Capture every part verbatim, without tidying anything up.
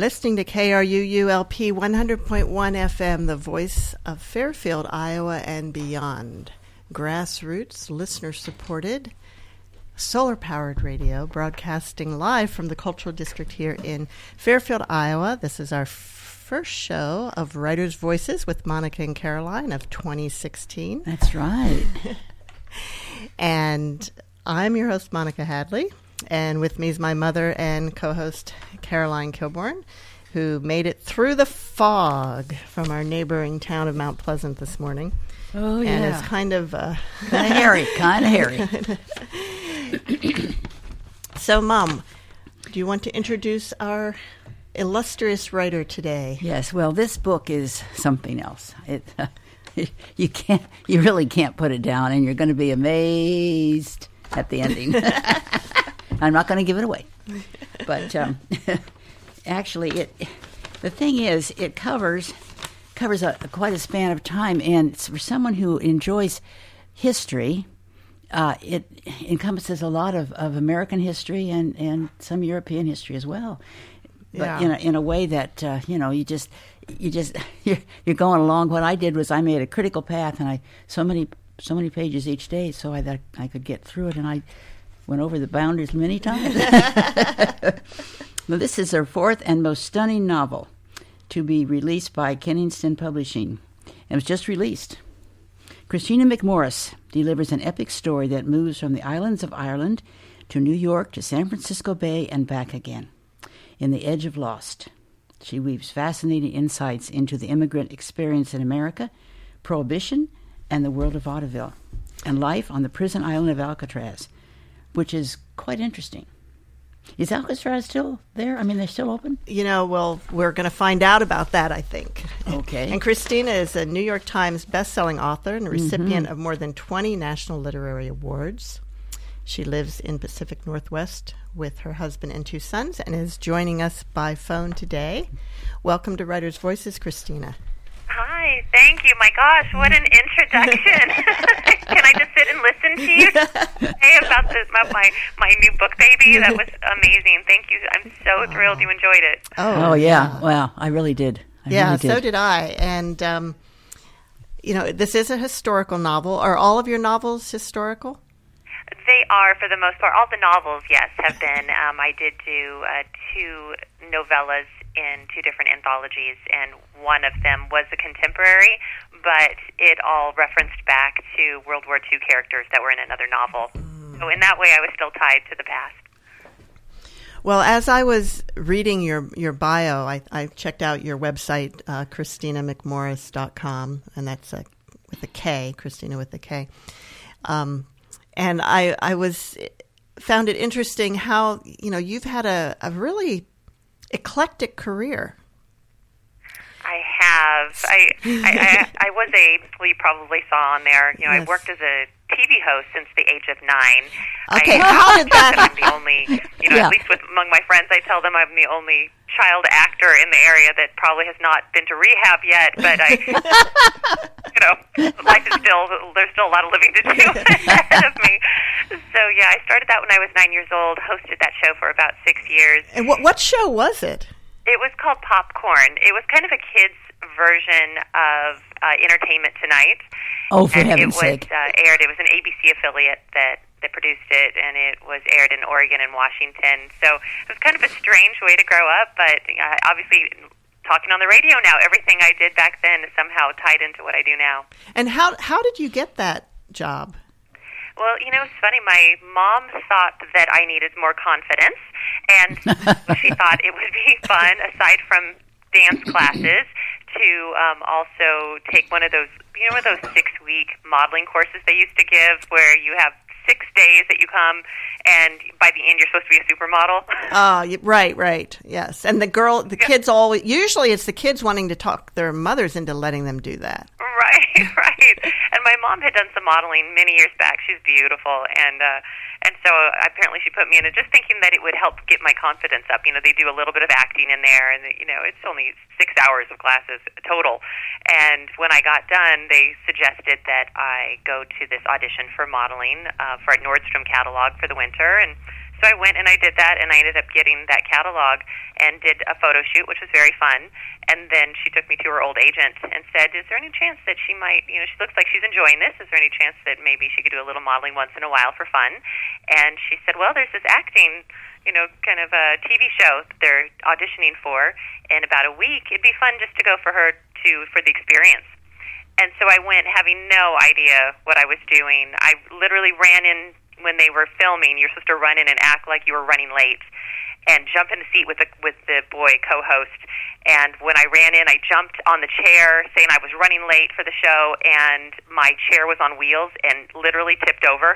listening to K R U U L P one hundred point one F M, the voice of Fairfield, Iowa, and beyond. Grassroots, listener-supported, solar-powered radio, broadcasting live from the Cultural District here in Fairfield, Iowa. This is our first show of Writers' Voices with Monica and Caroline of twenty sixteen. That's right. And I'm your host, Monica Hadley. And with me is my mother and co-host, Caroline Kilborn, who made it through the fog from our neighboring town of Mount Pleasant this morning. Oh, yeah. And it's kind of... Uh, kind of hairy, kind of hairy. So, Mom, do you want to introduce our illustrious writer today? Yes, well, this book is something else. It, uh, you can't, you really can't put it down, and you're going to be amazed at the ending. I'm not going to give it away, but um, actually, it. The thing is, it covers covers a, quite a span of time, and it's for someone who enjoys history. Uh, it encompasses a lot of, of American history and, and some European history as well, but yeah. in a, in a way that uh, you know you just you just you're, you're going along. What I did was I made a critical path, and I so many so many pages each day, so I that I could get through it, and I. Went over the boundaries many times. Well, this is her fourth and most stunning novel to be released by Kensington Publishing. It was just released. Christina McMorris delivers an epic story that moves from the islands of Ireland to New York to San Francisco Bay and back again. In The Edge of Lost, she weaves fascinating insights into the immigrant experience in America, Prohibition, and the world of vaudeville, and life on the prison island of Alcatraz, which is quite interesting. Is Alcatraz still there? I mean, they're still open? You know, well, we're going to find out about that, I think. Okay. And Christina is a New York Times bestselling author and recipient Mm-hmm. of more than twenty national literary awards. She lives in Pacific Northwest with her husband and two sons and is joining us by phone today. Welcome to Writers' Voices, Christina. Hi, thank you. My gosh, what an introduction. Can I just sit and listen to you say about, this, about my, my new book, baby? That was amazing. Thank you. I'm so thrilled you enjoyed it. Oh, oh yeah. Wow, I really did. I yeah, really did. so did I. And, um, you know, this is a historical novel. Are all of your novels historical? They are, for the most part. All the novels, yes, have been. Um, I did do uh, two novellas in two different anthologies, and one of them was a contemporary, but it all referenced back to World War Two characters that were in another novel. Mm. So in that way, I was still tied to the past. Well, as I was reading your, your bio, I, I checked out your website, uh, Christina McMorris dot com, and that's a, with a K, Christina with a K. Um, and I, I was found it interesting how, you know, you've had a, a really eclectic career. I have. I, I, I, I was a, well, you probably saw on there, you know, yes. I worked as a T V host since the age of nine. Okay, I, how did that... I'm the only, you know, yeah. at least with among my friends, I tell them I'm the only child actor in the area that probably has not been to rehab yet, but I, you know, life is still, there's still a lot of living to do ahead of me. So, yeah, I started that when I was nine years old, hosted that show for about six years. And what, what show was it? It was called Popcorn. It was kind of a kid's version of uh, Entertainment Tonight. Oh, for and heaven's it was, sake. Uh, aired, it was an A B C affiliate that, that produced it, and it was aired in Oregon and Washington. So it was kind of a strange way to grow up, but uh, obviously talking on the radio now, everything I did back then is somehow tied into what I do now. And how how did you get that job? Well, you know, it's funny. My mom thought that I needed more confidence, and she thought it would be fun, aside from dance classes, to um, also take one of those, you know, one of those six-week modeling courses they used to give, where you have six days that you come, and by the end you're supposed to be a supermodel. Oh, uh, right, right, yes. And the girl, the kids always, usually it's the kids wanting to talk their mothers into letting them do that. Right, right. And my mom had done some modeling many years back. She's beautiful, and uh, and so apparently she put me in it, just thinking that it would help get my confidence up. You know, they do a little bit of acting in there, and you know, it's only six hours of classes total. And when I got done, they suggested that I go to this audition for modeling uh, for a Nordstrom catalog for the winter, and So I went and I did that, and I ended up getting that catalog and did a photo shoot, which was very fun. And then she took me to her old agent and said, is there any chance that she might, you know, she looks like she's enjoying this. Is there any chance that maybe she could do a little modeling once in a while for fun? And she said, well, there's this acting, you know, kind of a T V show that they're auditioning for in about a week. It'd be fun just to go for her to, for the experience. And so I went having no idea what I was doing. I literally ran in when they were filming. You're supposed to run in and act like you were running late and jump in the seat with the with the boy co-host. And when I ran in, I jumped on the chair saying I was running late for the show, and my chair was on wheels and literally tipped over.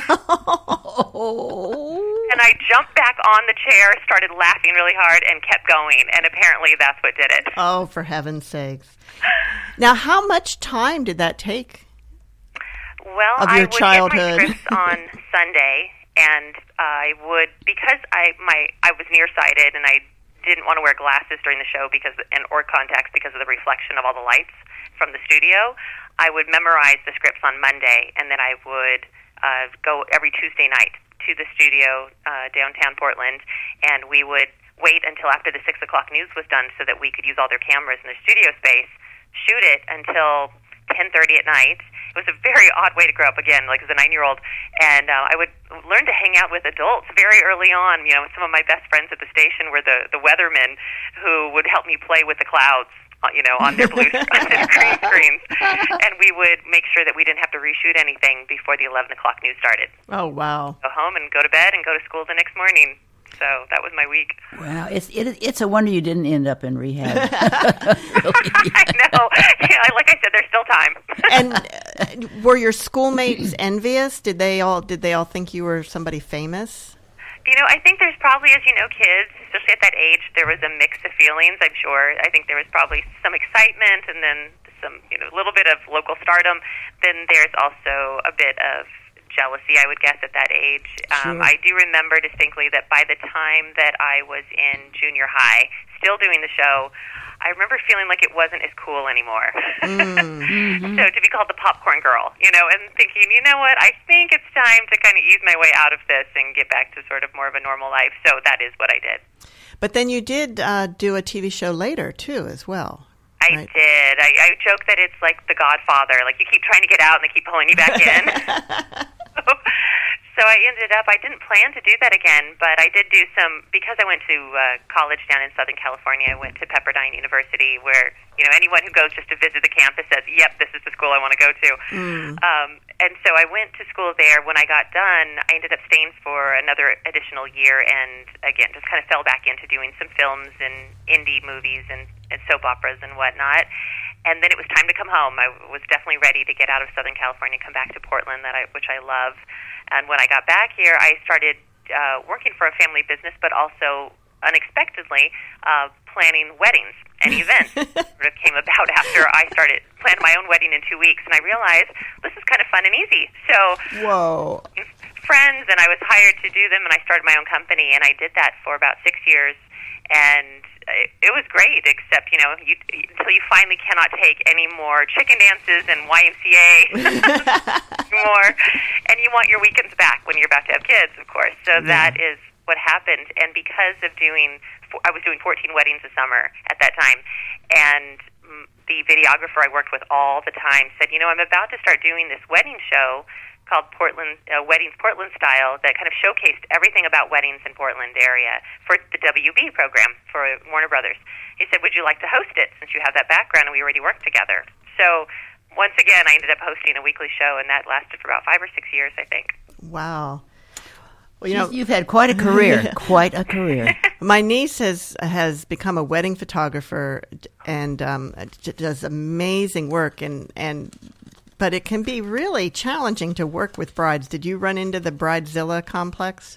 And I jumped back on the chair, started laughing really hard, and kept going. And apparently that's what did it. Oh, for heaven's sakes. Now, how much time did that take? Well, of your I would childhood. get my scripts on Sunday, and I would, because I my I was nearsighted and I didn't want to wear glasses during the show because and or contacts because of the reflection of all the lights from the studio. I would memorize the scripts on Monday, and then I would uh, go every Tuesday night to the studio uh, downtown Portland, and we would wait until after the six o'clock news was done so that we could use all their cameras in their studio space, shoot it until ten thirty at night. It was a very odd way to grow up, again, like as a nine-year-old. And uh, I would learn to hang out with adults very early on. You know, some of my best friends at the station were the, the weathermen who would help me play with the clouds, you know, on their blue on their green screens. And we would make sure that we didn't have to reshoot anything before the eleven o'clock news started. Oh, wow. Go home and go to bed and go to school the next morning. So that was my week. Wow, it's it, it's a wonder you didn't end up in rehab. I know. Yeah, like I said, there's still time. And uh, were your schoolmates envious? Did they all did they all think you were somebody famous? You know, I think there's probably, as you know, kids, especially at that age, there was a mix of feelings, I'm sure. I think there was probably some excitement and then some, you know, a little bit of local stardom. Then there's also a bit of jealousy, I would guess, at that age. Um, Sure. I do remember distinctly that by the time that I was in junior high, still doing the show, I remember feeling like it wasn't as cool anymore. Mm-hmm. So to be called the popcorn girl, you know, and thinking, you know what, I think it's time to kind of ease my way out of this and get back to sort of more of a normal life. So that is what I did. But then you did uh, do a T V show later, too, as well. I right? did. I, I joke that it's like The Godfather. Like, you keep trying to get out and they keep pulling you back in. So I ended up, I didn't plan to do that again, but I did do some, because I went to uh, college down in Southern California. I went to Pepperdine University, where, you know, anyone who goes just to visit the campus says, yep, this is the school I want to go to. Mm. Um, and so I went to school there. When I got done, I ended up staying for another additional year and, again, just kind of fell back into doing some films and indie movies and, and soap operas and whatnot. And then it was time to come home. I was definitely ready to get out of Southern California and come back to Portland, that I, which I love. And when I got back here, I started uh, working for a family business, but also unexpectedly uh, planning weddings and events. Sort of came about after I started planning my own wedding in two weeks, and I realized this is kind of fun and easy. So, Whoa. friends, and I was hired to do them, and I started my own company, and I did that for about six years, and it was great, except, you know, you, until you finally cannot take any more chicken dances and Y M C A more, and you want your weekends back when you're about to have kids, of course. So yeah. That is what happened, and because of doing, I was doing fourteen weddings a summer at that time, and the videographer I worked with all the time said, you know, I'm about to start doing this wedding show called Portland uh, Weddings Portland Style, that kind of showcased everything about weddings in Portland area for the W B program for Warner Brothers. He said, would you like to host it, since you have that background and we already worked together? So once again, I ended up hosting a weekly show, and that lasted for about five or six years, I think. Wow. Well, you know, you've had quite a career, quite a career. My niece has has become a wedding photographer and um, does amazing work, and and but it can be really challenging to work with brides. Did you run into the Bridezilla complex?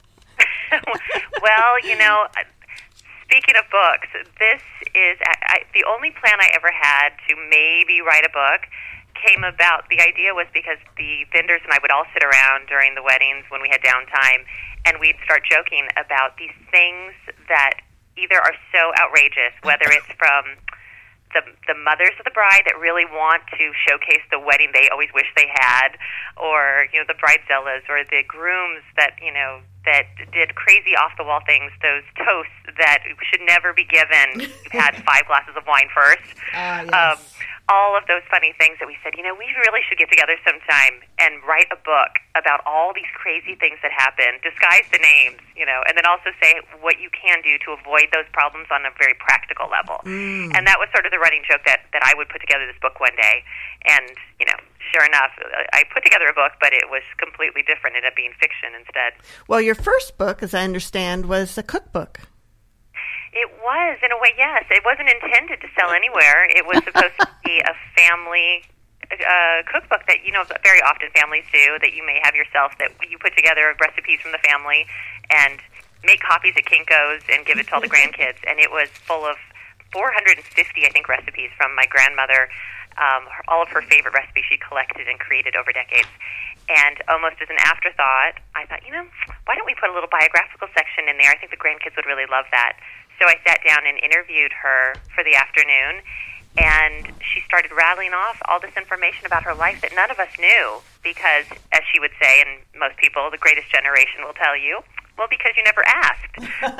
Well, you know, speaking of books, this is I, the only plan I ever had to maybe write a book. Came about, the idea was because the vendors and I would all sit around during the weddings when we had downtime, and we'd start joking about these things that either are so outrageous, whether it's from the the mothers of the bride that really want to showcase the wedding they always wish they had, or, you know, the bridezillas, or the grooms that, you know, that did crazy off-the-wall things, those toasts that should never be given. You've had five glasses of wine first. Uh, yes. Um, all of those funny things that we said, you know, we really should get together sometime and write a book about all these crazy things that happen, disguise the names, you know, and then also say what you can do to avoid those problems on a very practical level. Mm. And that was sort of the running joke that, that I would put together this book one day. And, you know, sure enough, I put together a book, but it was completely different. It ended up being fiction instead. Well, your first book, as I understand, was a cookbook. It was, in a way, yes. It wasn't intended to sell anywhere. It was supposed to be a family uh, cookbook that, you know, very often families do, that you may have yourself, that you put together recipes from the family and make copies at Kinko's and give it to all the grandkids. And it was full of four hundred fifty, I think, recipes from my grandmother, um, all of her favorite recipes she collected and created over decades. And almost as an afterthought, I thought, you know, why don't we put a little biographical section in there? I think the grandkids would really love that. So I sat down and interviewed her for the afternoon, and she started rattling off all this information about her life that none of us knew because, as she would say, and most people, the greatest generation will tell you, well, because you never asked.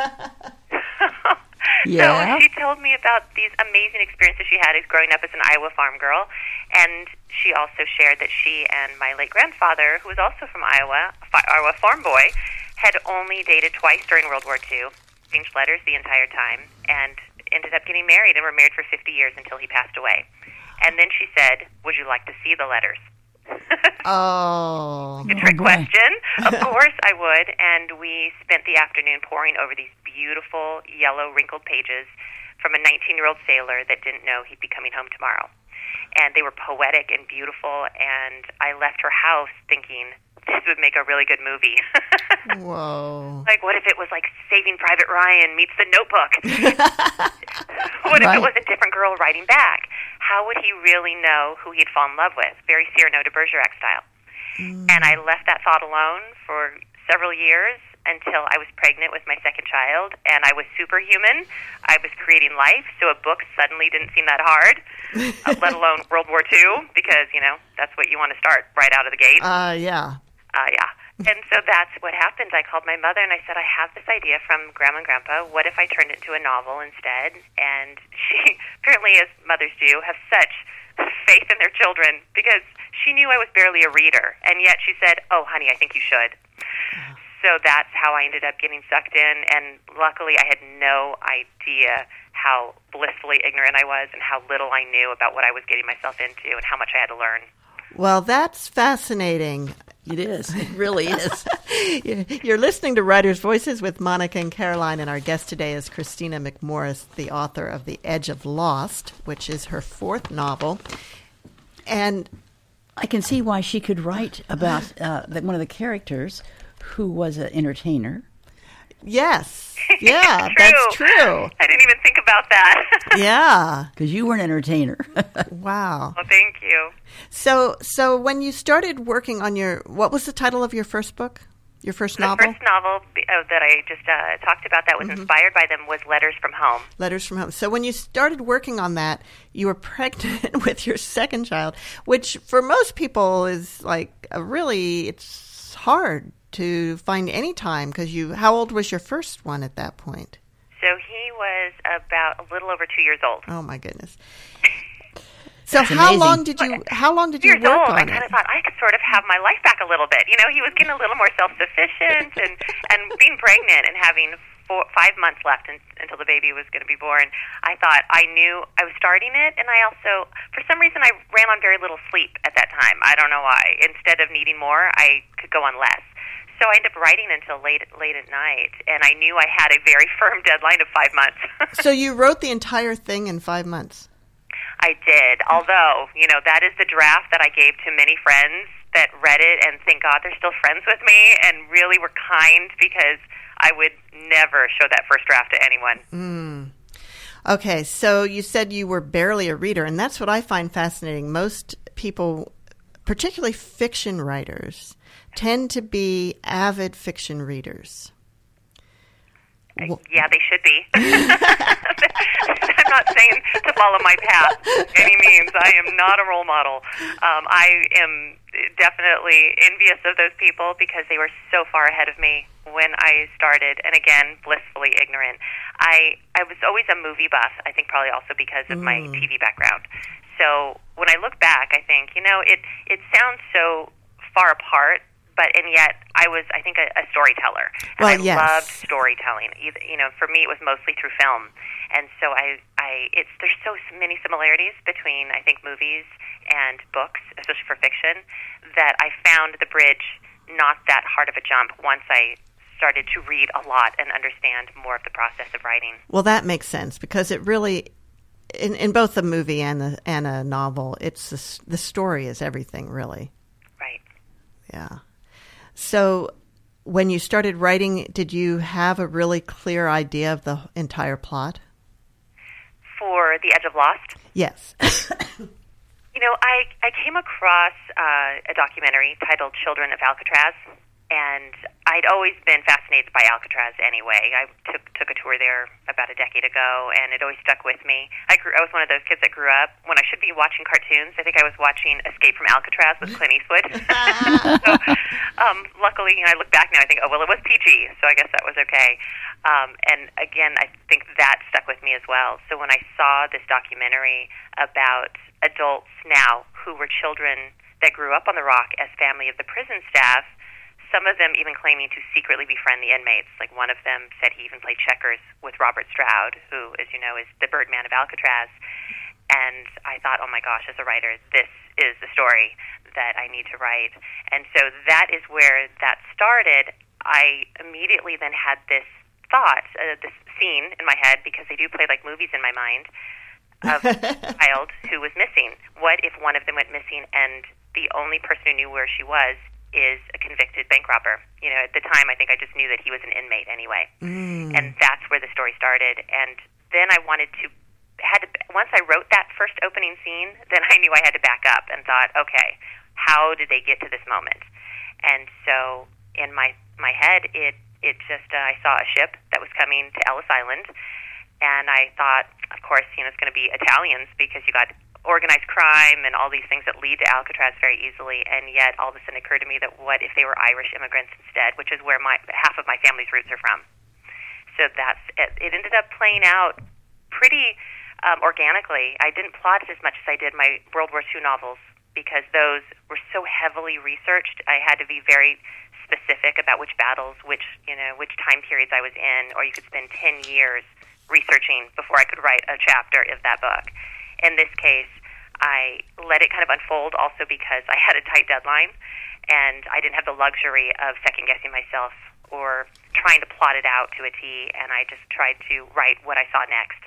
Yeah. So she told me about these amazing experiences she had as growing up as an Iowa farm girl, and she also shared that she and my late grandfather, who was also from Iowa, Iowa farm boy, had only dated twice during World War Two, exchanged letters the entire time, and ended up getting married, and were married for fifty years until he passed away. And then she said, would you like to see the letters? Oh. A trick Oh, boy. question. Of course I would. And we spent the afternoon poring over these beautiful yellow wrinkled pages from a nineteen-year-old sailor that didn't know he'd be coming home tomorrow. And they were poetic and beautiful, and I left her house thinking, this would make a really good movie. Whoa. Like, what if it was like Saving Private Ryan meets The Notebook? What if Right. it was a different girl writing back? How would he really know who he'd fall in love with? Very Cyrano de Bergerac style. Mm. And I left that thought alone for several years until I was pregnant with my second child, and I was superhuman. I was creating life, so a book suddenly didn't seem that hard, uh, let alone World War Two, because, you know, that's what you want to start right out of the gate. Uh, yeah. Uh, yeah. And so that's what happened. I called my mother and I said, I have this idea from Grandma and Grandpa. What if I turned it into a novel instead? And she, apparently, as mothers do, have such faith in their children, because she knew I was barely a reader. And yet she said, oh, honey, I think you should. So that's how I ended up getting sucked in. And luckily, I had no idea how blissfully ignorant I was and how little I knew about what I was getting myself into and how much I had to learn. Well, that's fascinating. It is. It really is. You're listening to Writers' Voices with Monica and Caroline, and our guest today is Christina McMorris, the author of The Edge of Lost, which is her fourth novel. And I can see why she could write about uh, the, one of the characters who was an entertainer. yes, yeah, True. that's true. I didn't even think about that. Yeah, Because you were an entertainer. wow. Well, thank you. So, so when you started working on your, what was the title of your first book? Your first The novel? first novel uh, that I just uh, talked about that was Mm-hmm. inspired by them was Letters from Home. Letters from Home. So when you started working on that, you were pregnant with your second child, which for most people is like a really, it's hard to find any time because you, how old was your first one at that point? So he was about a little over two years old. Oh my goodness. So That's how amazing. long did you, how long did you Years work old, I on kind it? of thought I could sort of have my life back a little bit. You know, he was getting a little more self-sufficient, and, and being pregnant and having four, five months left in, until the baby was going to be born. I thought I knew I was starting it, and I also, for some reason, I ran on very little sleep at that time. I don't know why. Instead of needing more, I could go on less. So I ended up writing until late late at night, and I knew I had a very firm deadline of five months. So you wrote the entire thing in five months? I did, although, you know, that is the draft that I gave to many friends that read it and thank God they're still friends with me and really were kind, because I would never show that first draft to anyone. Mm. Okay, so you said you were barely a reader, and that's what I find fascinating. Most people, particularly fiction writers, tend to be avid fiction readers. Well, yeah, they should be. I'm not saying to follow my path by any means. I am not a role model. Um, I am definitely envious of those people because they were so far ahead of me when I started, and again, blissfully ignorant. I, I was always a movie buff, I think probably also because of mm. my T V background. So when I look back, I think, you know, it, it sounds so far apart, but and yet I was, I think, a, a storyteller. And well, I yes. loved storytelling. Either, you know, for me, it was mostly through film. And so I, I, it's, there's so many similarities between, I think, movies and books, especially for fiction, that I found the bridge not that hard of a jump once I started to read a lot and understand more of the process of writing. Well, that makes sense because it really, in, in both the movie and the and a novel, it's the, the story is everything, really. Right. Yeah. So when you started writing, did you have a really clear idea of the entire plot? For The Edge of Lost? Yes. You know, I, I came across uh, a documentary titled Children of Alcatraz, and I'd always been fascinated by Alcatraz anyway. I took took a tour there about a decade ago, and it always stuck with me. I grew, I was one of those kids that grew up, when I should be watching cartoons, I think I was watching Escape from Alcatraz with Clint Eastwood. so, um, luckily, you know, I look back now, I think, oh, well, it was P G, so I guess that was okay. Um, and again, I think that stuck with me as well. So when I saw this documentary about adults now who were children that grew up on the Rock as family of the prison staff, some of them even claiming to secretly befriend the inmates. Like one of them said he even played checkers with Robert Stroud, who, as you know, is the Birdman of Alcatraz. And I thought, oh my gosh, as a writer, this is the story that I need to write. And so that is where that started. I immediately then had this thought, uh, this scene in my head, because they do play like movies in my mind, of a child who was missing. What if one of them went missing and the only person who knew where she was is a convicted bank robber? You know, at the time, I think I just knew that he was an inmate anyway. Mm. And that's where the story started. And then I wanted to, had to, once I wrote that first opening scene, then I knew I had to back up and thought, okay, how did they get to this moment? And so in my, my head, it, it just, uh, I saw a ship that was coming to Ellis Island. And I thought, of course, you know, it's going to be Italians because you got organized crime and all these things that lead to Alcatraz very easily. And yet, all of a sudden, it occurred to me that what if they were Irish immigrants instead, which is where my half of my family's roots are from. So that's it. It ended up playing out pretty um, organically. I didn't plot it as much as I did my World War Two novels because those were so heavily researched. I had to be very specific about which battles, which you know, which time periods I was in, or you could spend ten years researching before I could write a chapter of that book. In this case, I let it kind of unfold also because I had a tight deadline and I didn't have the luxury of second-guessing myself or trying to plot it out to a T, and I just tried to write what I saw next.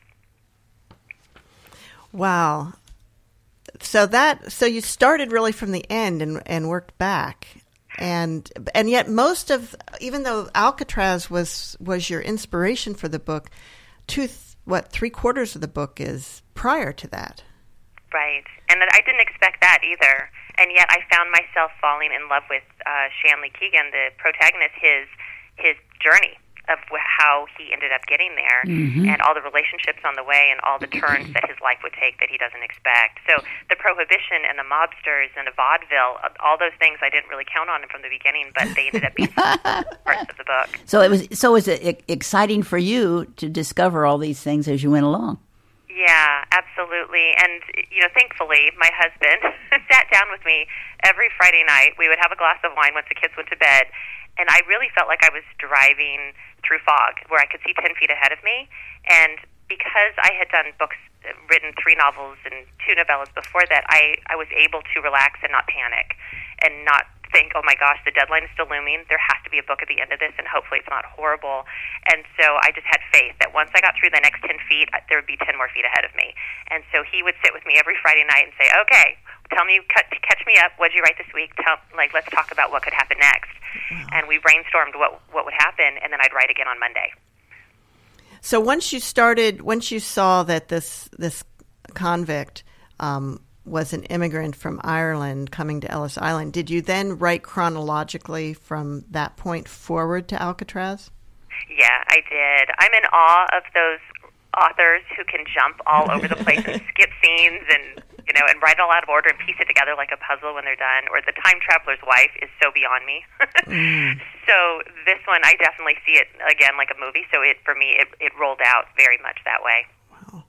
Wow. So that so you started really from the end and, and worked back. And and yet most of, even though Alcatraz was, was your inspiration for the book, two, what, three-quarters of the book is prior to that. Right. And I didn't expect that either. And yet I found myself falling in love with uh, Shanley Keegan, the protagonist, his his journey of how he ended up getting there, mm-hmm. and all the relationships on the way and all the turns that his life would take that he doesn't expect. So the prohibition and the mobsters and the vaudeville, all those things I didn't really count on from the beginning, but they ended up being parts of the book. So it was so was it exciting for you to discover all these things as you went along? Yeah, absolutely. And, you know, thankfully, my husband sat down with me every Friday night. We would have a glass of wine once the kids went to bed. And I really felt like I was driving through fog, where I could see ten feet ahead of me. And because I had done books, written three novels and two novellas before that, I, I was able to relax and not panic and not think, oh my gosh, the deadline is still looming. There has to be a book at the end of this, and hopefully it's not horrible. And so I just had faith that once I got through the next ten feet, there would be ten more feet ahead of me. And so he would sit with me every Friday night and say, okay, tell me, catch me up. What did you write this week? Tell, like, let's talk about what could happen next. Wow. And we brainstormed what what would happen, and then I'd write again on Monday. So once you started, once you saw that this this convict um, was an immigrant from Ireland coming to Ellis Island, did you then write chronologically from that point forward to Alcatraz? Yeah, I did. I'm in awe of those authors who can jump all over the place and skip scenes and, you know, and write it all out of order and piece it together like a puzzle when they're done. Or The Time Traveler's Wife is so beyond me. mm. So this one, I definitely see it, again, like a movie. So it for me, it, it rolled out very much that way. Wow.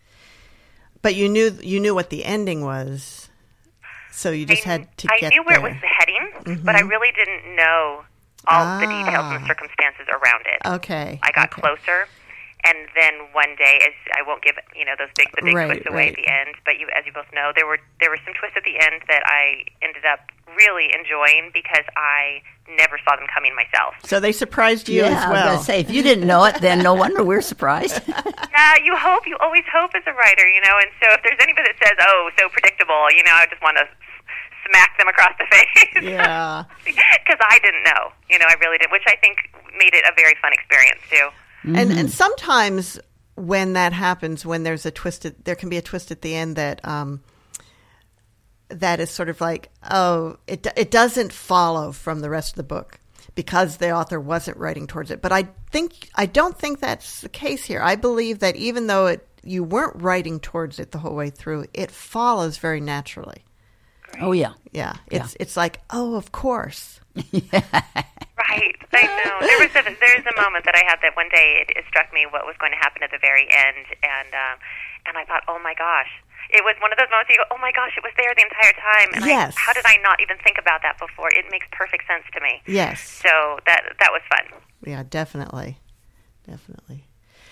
But you knew you knew what the ending was, so you just I, had to I get knew where there. it was heading, mm-hmm. but I really didn't know all ah. the details and the circumstances around it. Okay. I got okay. closer. And then one day, as I won't give you know those big the big right, twists away right. at the end, but you, as you both know, there were there were some twists at the end that I ended up really enjoying because I never saw them coming myself. So they surprised you yeah, as well. I was gonna say, if you didn't know it, then no wonder we're surprised. Yeah, you hope you always hope as a writer, you know. And so if there's anybody that says, "Oh, so predictable," you know, I just want to smack them across the face. Yeah, because I didn't know, you know, I really did, which I think made it a very fun experience too. Mm-hmm. And and sometimes when that happens, when there's a twist, at, there can be a twist at the end that um, that is sort of like, oh, it it doesn't follow from the rest of the book because the author wasn't writing towards it. But I think I don't think that's the case here. I believe that even though it you weren't writing towards it the whole way through, it follows very naturally. Oh yeah, yeah. It's yeah. it's like, oh, of course. yeah. Right, I know. There was a there's a moment that I had that one day it, it struck me what was going to happen at the very end, and um, and I thought, oh my gosh, it was one of those moments you go, oh my gosh, it was there the entire time, and yes. I, how did I not even think about that before? It makes perfect sense to me. Yes. So that that was fun. Yeah, definitely, definitely.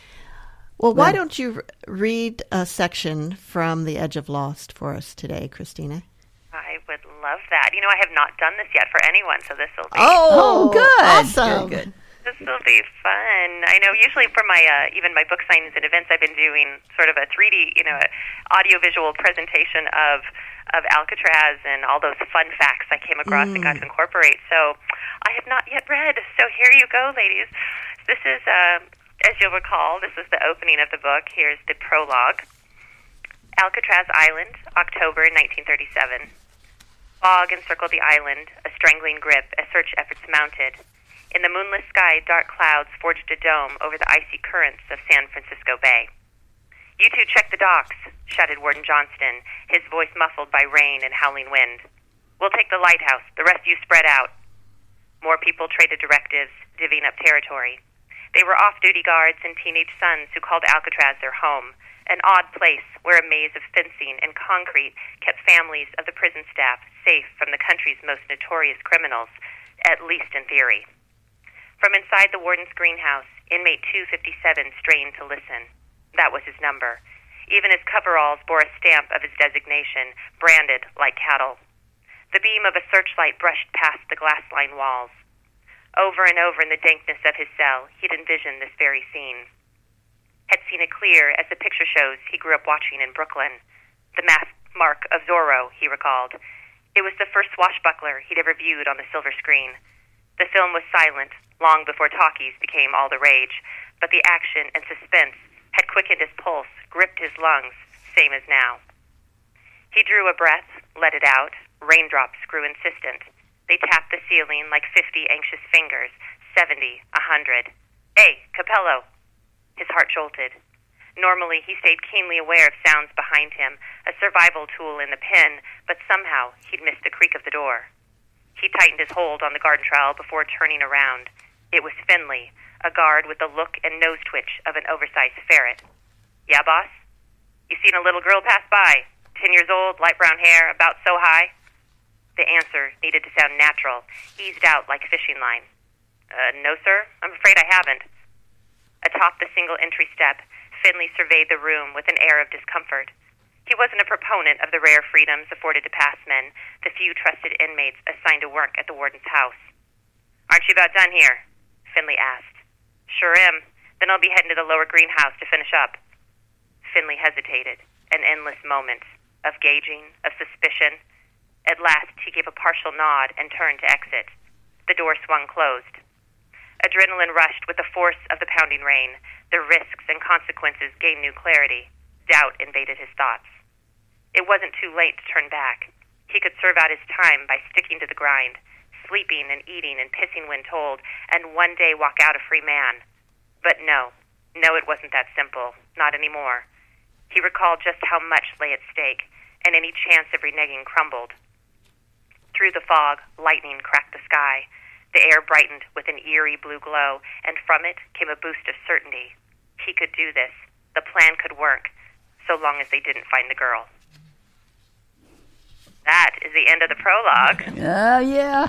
Well, why don't you read a section from The Edge of Lost for us today, Christina? I would love that. You know, I have not done this yet for anyone, so this will be... Oh, oh good. Awesome. Good, good. This will be fun. I know usually for my, uh, even my book signings and events, I've been doing sort of a three D, you know, audio-visual presentation of of Alcatraz and all those fun facts I came across mm. and got to incorporate. So I have not yet read. So here you go, ladies. This is, uh, as you'll recall, this is the opening of the book. Here's the prologue. Alcatraz Island, October nineteen thirty-seven. Fog encircled the island, a strangling grip as search efforts mounted. In the moonless sky, dark clouds forged a dome over the icy currents of San Francisco Bay. "You two check the docks," shouted Warden Johnston, his voice muffled by rain and howling wind. "We'll take the lighthouse. The rest of you spread out." More people traded directives, divvying up territory. They were off-duty guards and teenage sons who called Alcatraz their home, an odd place where a maze of fencing and concrete kept families of the prison staff safe from the country's most notorious criminals, at least in theory. From inside the warden's greenhouse, inmate two fifty-seven strained to listen. That was his number. Even his coveralls bore a stamp of his designation, branded like cattle. The beam of a searchlight brushed past the glass-lined walls. Over and over in the dankness of his cell, he'd envisioned this very scene. Had seen it clear as the picture shows he grew up watching in Brooklyn. The mask mark of Zorro, he recalled. It was the first swashbuckler he'd ever viewed on the silver screen. The film was silent, long before talkies became all the rage, but the action and suspense had quickened his pulse, gripped his lungs, same as now. He drew a breath, let it out. Raindrops grew insistent. They tapped the ceiling like fifty anxious fingers, seventy, a hundred. "Hey, Capello!" His heart jolted. Normally, he stayed keenly aware of sounds behind him, a survival tool in the pen, but somehow he'd missed the creak of the door. He tightened his hold on the guard trowel before turning around. It was Finley, a guard with the look and nose twitch of an oversized ferret. "Yeah, boss? You seen a little girl pass by? Ten years old, light brown hair, about so high?" The answer needed to sound natural, eased out like fishing line. Uh, no, sir. I'm afraid I haven't." Atop the single entry step, Finley surveyed the room with an air of discomfort. He wasn't a proponent of the rare freedoms afforded to passmen, the few trusted inmates assigned to work at the warden's house. "Aren't you about done here?" Finley asked. "Sure am. Then I'll be heading to the lower greenhouse to finish up." Finley hesitated, an endless moment of gauging, of suspicion. At last, he gave a partial nod and turned to exit. The door swung closed. Adrenaline rushed with the force of the pounding rain. The risks and consequences gained new clarity. Doubt invaded his thoughts. It wasn't too late to turn back. He could serve out his time by sticking to the grind, sleeping and eating and pissing when told, and one day walk out a free man. But no, no, it wasn't that simple. Not anymore. He recalled just how much lay at stake, and any chance of reneging crumbled. Through the fog, lightning cracked the sky. The air brightened with an eerie blue glow, and from it came a boost of certainty. He could do this. The plan could work, so long as they didn't find the girl. That is the end of the prologue. Oh, yeah.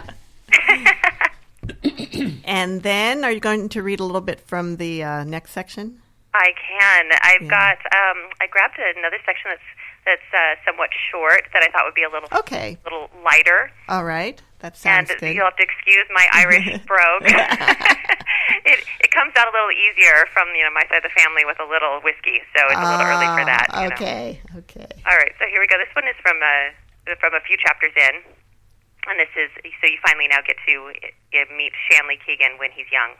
And then, are you going to read a little bit from the uh, next section? I can. I've Yeah. got, um, I grabbed another section that's that's uh, somewhat short that I thought would be a little, Okay. little lighter. All right. That sounds and good. you'll have to excuse my Irish brogue. it it comes out a little easier from, you know, my side of the family with a little whiskey, so it's a little early for that. Ah, You know. Okay. Okay. All right, so here we go. This one is from uh, from a few chapters in, and this is so you finally now get to uh, meet Shanley Keegan when he's young.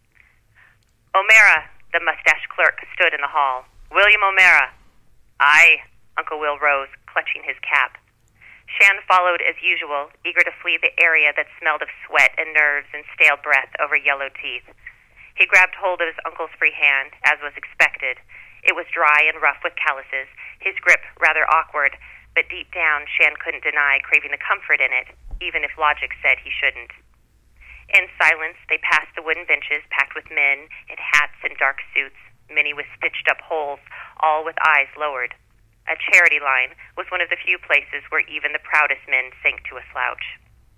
O'Mara, the mustached clerk, stood in the hall. William O'Mara. Aye. Uncle Will rose, clutching his cap. Shan followed as usual, eager to flee the area that smelled of sweat and nerves and stale breath over yellow teeth. He grabbed hold of his uncle's free hand, as was expected. It was dry and rough with calluses, his grip rather awkward, but deep down Shan couldn't deny craving the comfort in it, even if logic said he shouldn't. In silence, they passed the wooden benches packed with men in hats and dark suits, many with stitched-up holes, all with eyes lowered. A charity line was one of the few places where even the proudest men sank to a slouch.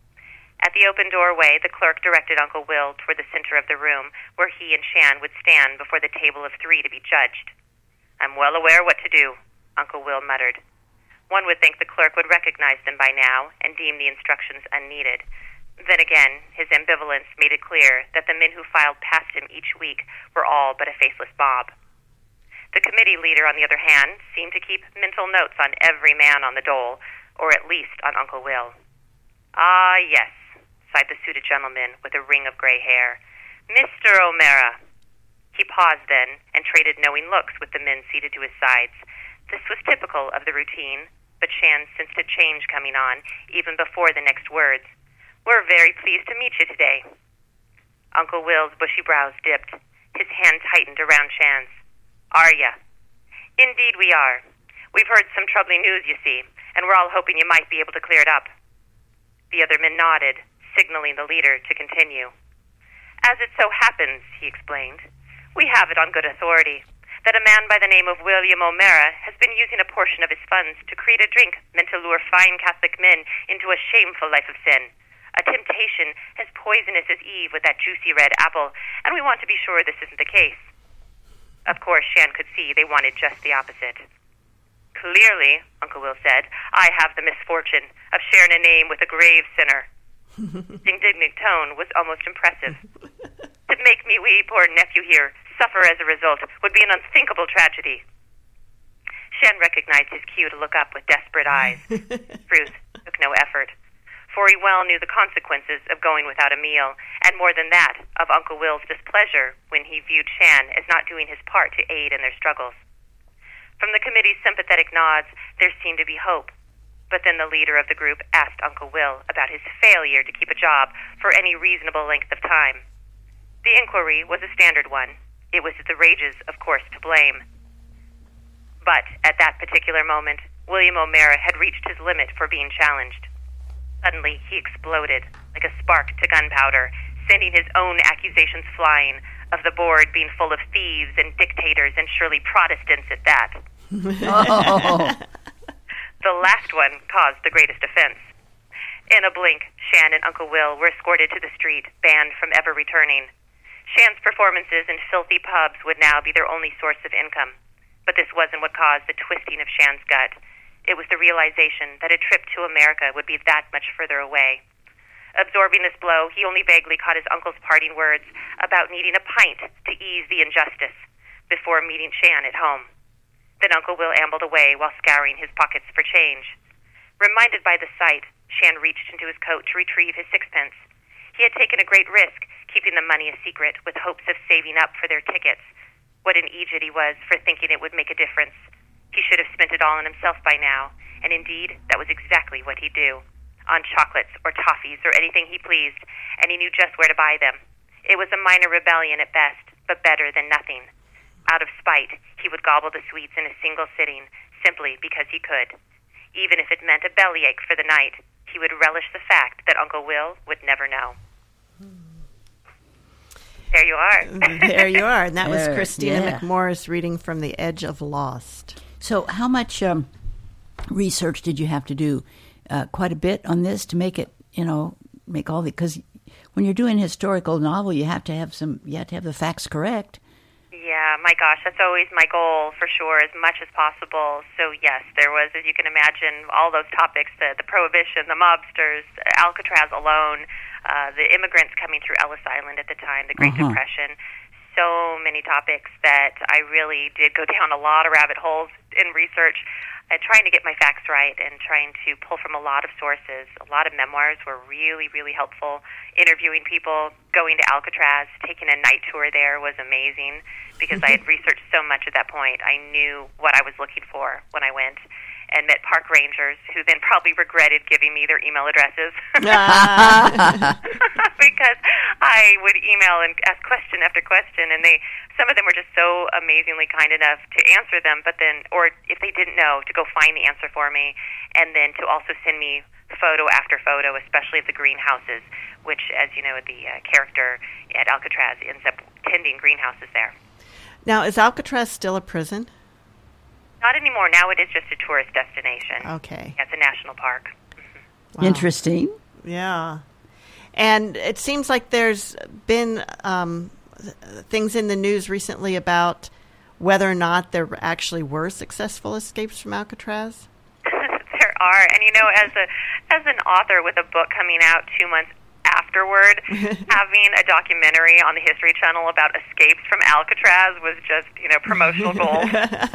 At the open doorway, the clerk directed Uncle Will toward the center of the room, where he and Shan would stand before the table of three to be judged. I'm well aware what to do, Uncle Will muttered. One would think the clerk would recognize them by now and deem the instructions unneeded. Then again, his ambivalence made it clear that the men who filed past him each week were all but a faceless mob. The committee leader, on the other hand, seemed to keep mental notes on every man on the dole, or at least on Uncle Will. Ah, yes, sighed the suited gentleman with a ring of gray hair. Mister O'Mara. He paused then and traded knowing looks with the men seated to his sides. This was typical of the routine, but Shan sensed a change coming on, even before the next words. We're very pleased to meet you today. Uncle Will's bushy brows dipped. His hand tightened around Shan's. Are ya? Indeed we are. We've heard some troubling news, you see, and we're all hoping you might be able to clear it up. The other men nodded, signaling the leader to continue. As it so happens, he explained, we have it on good authority that a man by the name of William O'Mara has been using a portion of his funds to create a drink meant to lure fine Catholic men into a shameful life of sin. A temptation as poisonous as Eve with that juicy red apple, and we want to be sure this isn't the case. Of course, Shan could see they wanted just the opposite. Clearly, Uncle Will said, I have the misfortune of sharing a name with a grave sinner. His indignant tone was almost impressive. To make me wee poor nephew here suffer as a result would be an unthinkable tragedy. Shan recognized his cue to look up with desperate eyes. Ruth took no effort, for he well knew the consequences of going without a meal, and more than that, of Uncle Will's displeasure when he viewed Shan as not doing his part to aid in their struggles. From the committee's sympathetic nods, there seemed to be hope, but then the leader of the group asked Uncle Will about his failure to keep a job for any reasonable length of time. The inquiry was a standard one. It was the Rages, of course, to blame. But at that particular moment, William O'Mara had reached his limit for being challenged. Suddenly, he exploded, like a spark to gunpowder, sending his own accusations flying, of the board being full of thieves and dictators and surely Protestants at that. Oh. The last one caused the greatest offense. In a blink, Shan and Uncle Will were escorted to the street, banned from ever returning. Shan's performances in filthy pubs would now be their only source of income. But this wasn't what caused the twisting of Shan's gut. It was the realization that a trip to America would be that much further away. Absorbing this blow, he only vaguely caught his uncle's parting words about needing a pint to ease the injustice before meeting Shan at home. Then Uncle Will ambled away while scouring his pockets for change. Reminded by the sight, Shan reached into his coat to retrieve his sixpence. He had taken a great risk, keeping the money a secret with hopes of saving up for their tickets. What an idiot he was for thinking it would make a difference. He should have spent it all on himself by now, and indeed, that was exactly what he'd do. on chocolates or toffees or anything he pleased, and he knew just where to buy them. It was a minor rebellion at best, but better than nothing. Out of spite, he would gobble the sweets in a single sitting, simply because he could. Even if it meant a bellyache for the night, he would relish the fact that Uncle Will would never know. There you are. There you are. And that was There, Christina yeah. McMorris reading from The Edge of Lost. So how much um, research did you have to do? Uh, quite a bit on this to make it, you know, make all the, because when you're doing a historical novel, you have to have some, you have to have the facts correct. Yeah, my gosh, that's always my goal, for sure, as much as possible. So, yes, there was, as you can imagine, all those topics, the, the Prohibition, the mobsters, Alcatraz alone, uh, the immigrants coming through Ellis Island at the time, the Great Uh-huh. Depression. So many topics that I really did go down a lot of rabbit holes in research, uh, trying to get my facts right and trying to pull from a lot of sources. A lot of memoirs were really, really helpful. Interviewing people, going to Alcatraz, taking a night tour there was amazing because I had researched so much at that point. I knew what I was looking for when I went, and met park rangers who then probably regretted giving me their email addresses. Because I would email and ask question after question, and they some of them were just so amazingly kind enough to answer them, but then, or if they didn't know, to go find the answer for me, and then to also send me photo after photo, especially of the greenhouses, which, as you know, the uh, character at Alcatraz ends up tending greenhouses there. Now, is Alcatraz still a prison? Not anymore. Now it is just a tourist destination. Okay. Yeah, it's a national park. Wow. Interesting. Yeah. And it seems like there's been um, things in the news recently about whether or not there actually were successful escapes from Alcatraz. There are. And, you know, as a as an author with a book coming out two months afterward, having a documentary on the History Channel about escapes from Alcatraz was just, you know, promotional gold.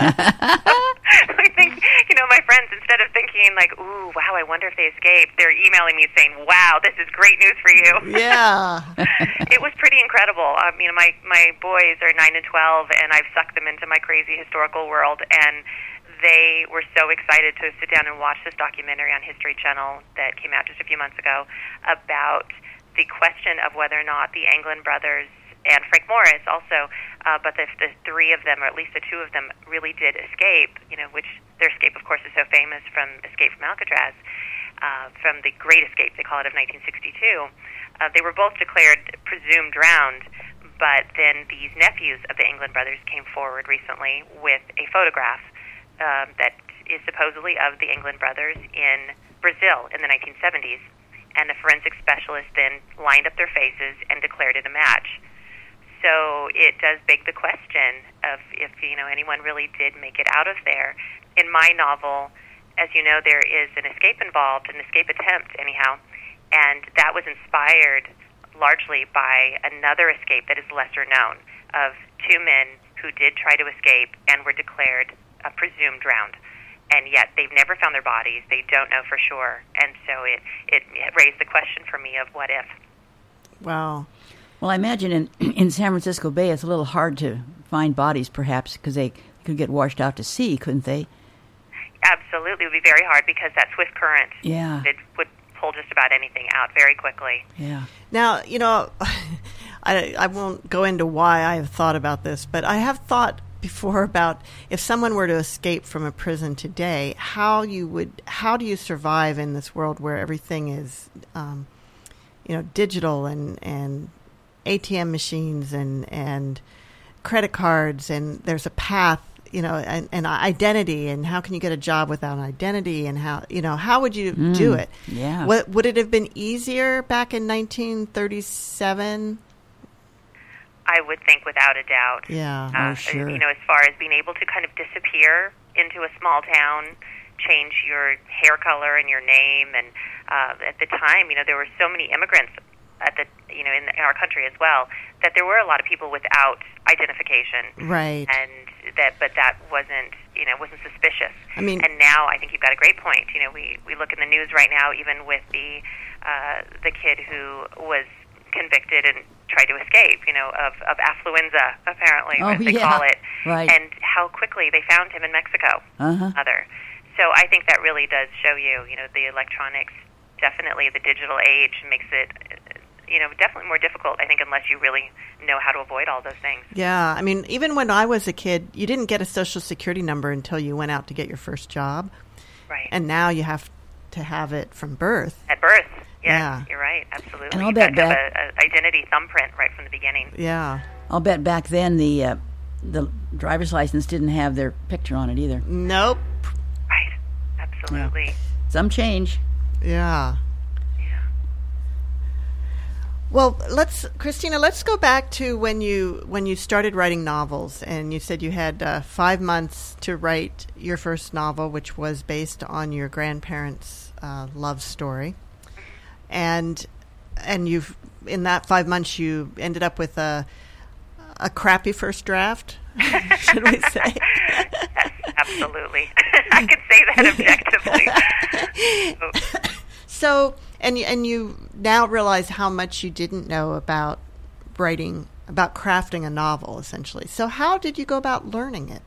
I think, you know, my friends, instead of thinking like, ooh, wow, I wonder if they escaped, they're emailing me saying, wow, this is great news for you. Yeah. It was pretty incredible. Um, you know, my, my boys are nine and twelve, and I've sucked them into my crazy historical world, and they were so excited to sit down and watch this documentary on History Channel that came out just a few months ago about the question of whether or not the Anglin brothers and Frank Morris also, uh, but the, the three of them, or at least the two of them, really did escape, you know, which their escape, of course, is so famous from Escape from Alcatraz, uh, from the Great Escape, they call it, of nineteen sixty-two. Uh, they were both declared presumed drowned, but then these nephews of the Anglin brothers came forward recently with a photograph um, that is supposedly of the Anglin brothers in Brazil in the nineteen seventies. And the forensic specialist then lined up their faces and declared it a match. So it does beg the question of if, you know, anyone really did make it out of there. In my novel, as you know, there is an escape involved, an escape attempt anyhow, and that was inspired largely by another escape that is lesser known, of two men who did try to escape and were declared uh, presumed drowned. And yet they've never found their bodies. They don't know for sure. And so it, it, it raised the question for me of what if. Wow. Well, I imagine in, in San Francisco Bay it's a little hard to find bodies, perhaps, because they could get washed out to sea, couldn't they? Absolutely. It would be very hard because that swift current Yeah. it would pull just about anything out very quickly. Yeah. Now, you know, I, I won't go into why I have thought about this, but I have thought before about if someone were to escape from a prison today, how you would, how do you survive in this world where everything is, um, you know, digital and, and A T M machines and, and credit cards, and there's a path, you know, and, and identity, and how can you get a job without an identity, and how, you know, how would you Mm, do it? yeah. What, would it have been easier back in nineteen thirty-seven? I would think without a doubt. Yeah. Uh, Oh, sure. You know, as far as being able to kind of disappear into a small town, change your hair color and your name, and uh, at the time, you know, there were so many immigrants at the, you know, in, in our country as well, that there were a lot of people without identification. Right. And that, but that wasn't, you know, wasn't suspicious. I mean- and now I think you've got a great point. You know, we we look in the news right now, even with the uh, the kid who was convicted and tried to escape, you know, of, of affluenza, apparently, Oh, as they yeah. call it, Right. and how quickly they found him in Mexico. Uh-huh. Other, so I think that really does show you, you know, the electronics definitely the digital age makes it, you know, definitely more difficult, I think, unless you really know how to avoid all those things. Yeah. I mean, even when I was a kid, you didn't get a Social Security number until you went out to get your first job. Right. And now you have to have it from birth. At birth. Yes, Yeah. you're right. Absolutely. And I'll You've bet got to have back- a, a identity thumbprint right from the beginning. Yeah. I'll bet back then the uh, the driver's license didn't have their picture on it either. Nope. Right. Absolutely. Some change. Yeah. Well, let's, Christina, let's go back to when you when you started writing novels, and you said you had uh, five months to write your first novel, which was based on your grandparents' uh, love story, and and you've in that five months you ended up with a a crappy first draft, should we say? Yes, absolutely. I could say that objectively. So, and you, and you now realize how much you didn't know about writing, about crafting a novel, essentially. So how did you go about learning it?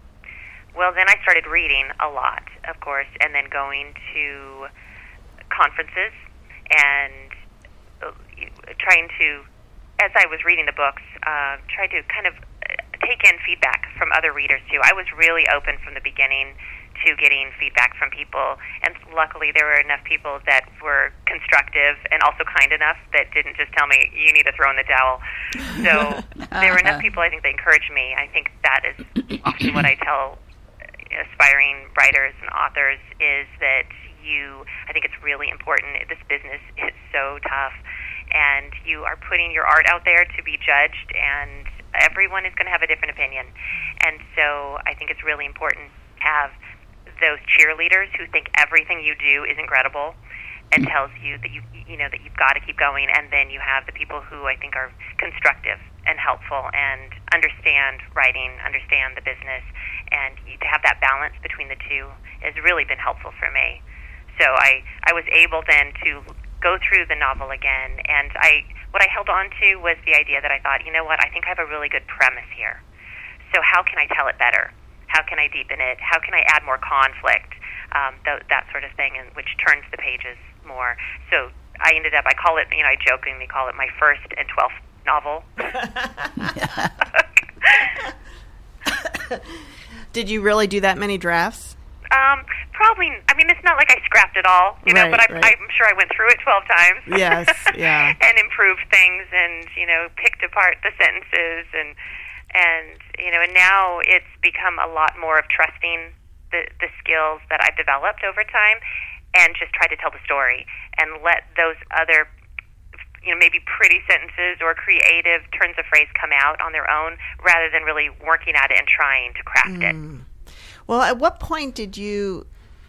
Well, then I started reading a lot, of course, and then going to conferences and uh, trying to, as I was reading the books, uh, try to kind of take in feedback from other readers, too. I was really open from the beginning to getting feedback from people, and luckily there were enough people that were constructive and also kind enough that didn't just tell me, you need to throw in the towel. So there were enough people, I think, that encouraged me. I think that is often what I tell aspiring writers and authors is that you, I think it's really important. This business is so tough, and you are putting your art out there to be judged, and everyone is going to have a different opinion. And so I think it's really important to have those cheerleaders who think everything you do is incredible and tells you that you you know that you've got to keep going, and then you have the people who I think are constructive and helpful and understand writing, understand the business, and you, to have that balance between the two has really been helpful for me. So I I was able then to go through the novel again, and I what I held on to was the idea that I thought, you know what, I think I have a really good premise here. So how can I tell it better? How can I deepen it? How can I add more conflict? Um, th- that sort of thing, and which turns the pages more. So I ended up, I call it, you know, I jokingly call it my first and twelfth novel. Did you really do that many drafts? Um, probably, I mean, it's not like I scrapped it all, you know, Right, but I, right. I'm sure I went through it twelve times. Yes, yeah. And improved things and, you know, picked apart the sentences and, and you know, and now it's become a lot more of trusting the, the skills that I've developed over time and just try to tell the story and let those other, you know, maybe pretty sentences or creative turns of phrase come out on their own rather than really working at it and trying to craft mm. it. Well, at what point did you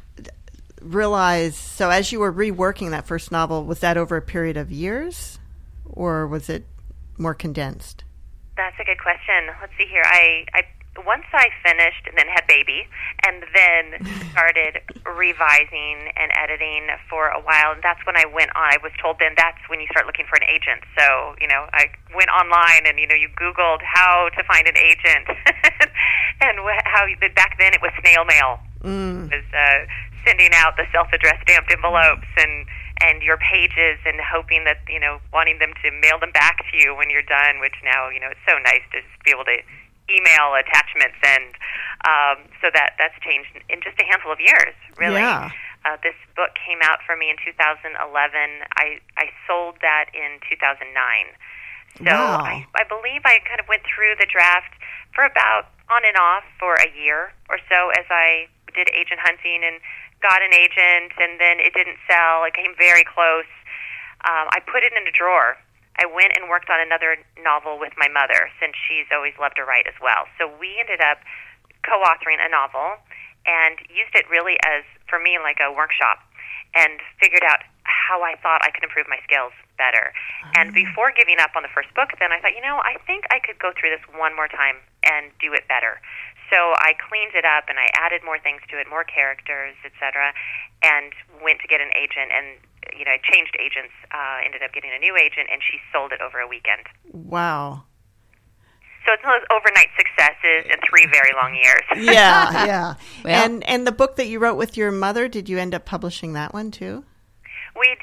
realize, so as you were reworking that first novel, was that over a period of years or was it more condensed? That's a good question. Let's see here. I, I once I finished and then had baby and then started revising and editing for a while, and that's when I went on. I was told then that's when you start looking for an agent. So, you know, I went online and, you know, you Googled how to find an agent. And how back then it was snail mail. Mm. It was uh, sending out the self-addressed stamped envelopes and and your pages and hoping that, you know, wanting them to mail them back to you when you're done, which now, you know, it's so nice to just be able to email attachments. And um, so that that's changed in just a handful of years, really. Yeah. Uh, this book came out for me in two thousand eleven. I, I sold that in two thousand nine. So wow. I, I believe I kind of went through the draft for about on and off for a year or so as I did agent hunting and got an agent, and then it didn't sell. It came very close. Um, I put it in a drawer. I went and worked on another novel with my mother, since she's always loved to write as well. So we ended up co-authoring a novel and used it really as, for me, like a workshop, and figured out how I thought I could improve my skills better. Oh. And before giving up on the first book, then I thought, you know, I think I could go through this one more time and do it better. So I cleaned it up and I added more things to it, more characters, et cetera, and went to get an agent. And, you know, I changed agents, uh, ended up getting a new agent, and she sold it over a weekend. Wow. So it's one of those overnight successes in three very long years. Yeah, yeah. Well, and and the book that you wrote with your mother, did you end up publishing that one too? We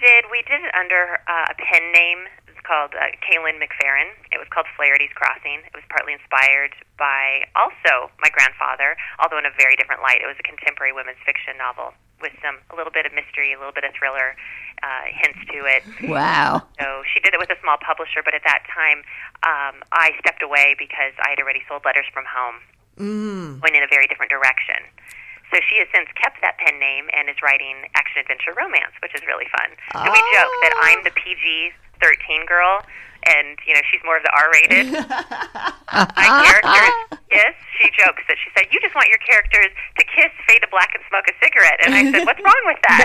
did it under uh, a pen name. It's called uh, Kaylin McFerrin. It was called Flaherty's Crossing. It was partly inspired by also my grandfather, although in a very different light. It was a contemporary women's fiction novel with some a little bit of mystery, a little bit of thriller uh, hints to it. Wow. So she did it with a small publisher, but at that time um, I stepped away because I had already sold Letters from Home, Mm. went in a very different direction. So she has since kept that pen name and is writing action-adventure romance, which is really fun. So we joke that I'm the P G thirteen girl, and, you know, she's more of the R-rated. My characters kiss. She jokes that she said, you just want your characters to kiss, fade to black, and smoke a cigarette. And I said, what's wrong with that?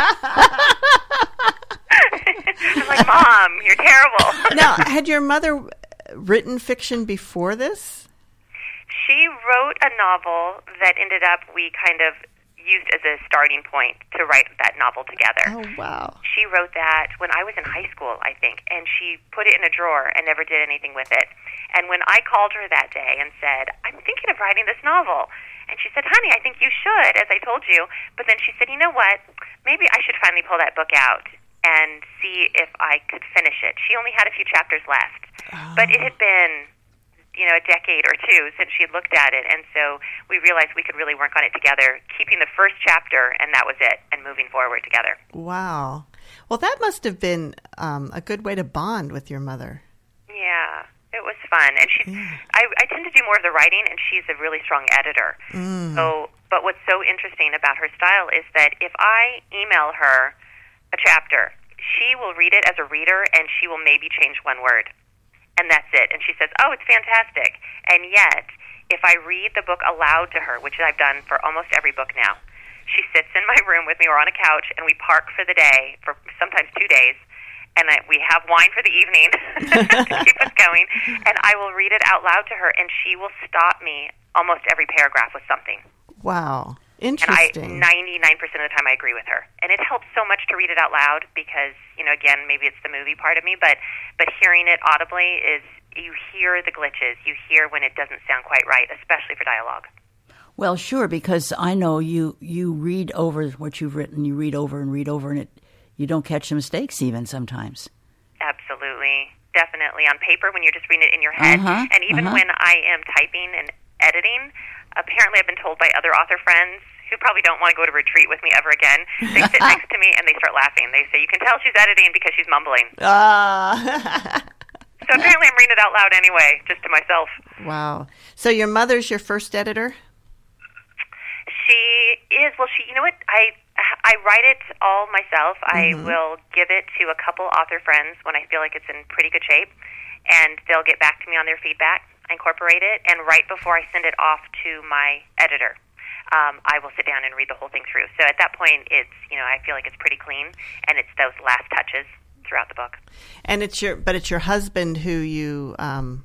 I'm like, Mom, you're terrible. Now, had your mother written fiction before this? She wrote a novel that ended up we kind of used as a starting point to write that novel together. Oh, wow. She wrote that when I was in high school, I think, and she put it in a drawer and never did anything with it. And when I called her that day and said, I'm thinking of writing this novel, and she said, honey, I think you should, as I told you. But then she said, you know what, maybe I should finally pull that book out and see if I could finish it. She only had a few chapters left, Oh. but it had been, you know, a decade or two since she had looked at it, and so we realized we could really work on it together, keeping the first chapter, and that was it, and moving forward together. Wow. Well, that must have been um, a good way to bond with your mother. Yeah, it was fun, and she's. Yeah. I, I tend to do more of the writing, and she's a really strong editor. Mm. So, but what's so interesting about her style is that if I email her a chapter, she will read it as a reader, and she will maybe change one word. And that's it. And she says, oh, it's fantastic. And yet, if I read the book aloud to her, which I've done for almost every book now, she sits in my room with me or on a couch, and we park for the day, for sometimes two days, and I, we have wine for the evening to keep us going, and I will read it out loud to her, and she will stop me almost every paragraph with something. Wow. And Interesting. I, ninety-nine percent of the time, I agree with her. And it helps so much to read it out loud because, you know, again, maybe it's the movie part of me, but, but hearing it audibly is, you hear the glitches. You hear when it doesn't sound quite right, especially for dialogue. Well, sure, because I know you, you read over what you've written, you read over and read over, and it you don't catch the mistakes even sometimes. Absolutely. Definitely. On paper, when you're just reading it in your head. Uh-huh, and even uh-huh. when I am typing and editing, apparently I've been told by other author friends who probably don't want to go to retreat with me ever again, they sit next to me and they start laughing. They say, you can tell she's editing because she's mumbling. Ah. So apparently I'm reading it out loud anyway, just to myself. Wow. So your mother's your first editor? She is, well, she, you know what, I I write it all myself. I Mm-hmm. will give it to a couple author friends when I feel like it's in pretty good shape, and they'll get back to me on their feedback, incorporate it, and right before I send it off to my editor, um, I will sit down and read the whole thing through. So at that point, it's, you know, I feel like it's pretty clean, and it's those last touches throughout the book. And it's your, but it's your husband who you um,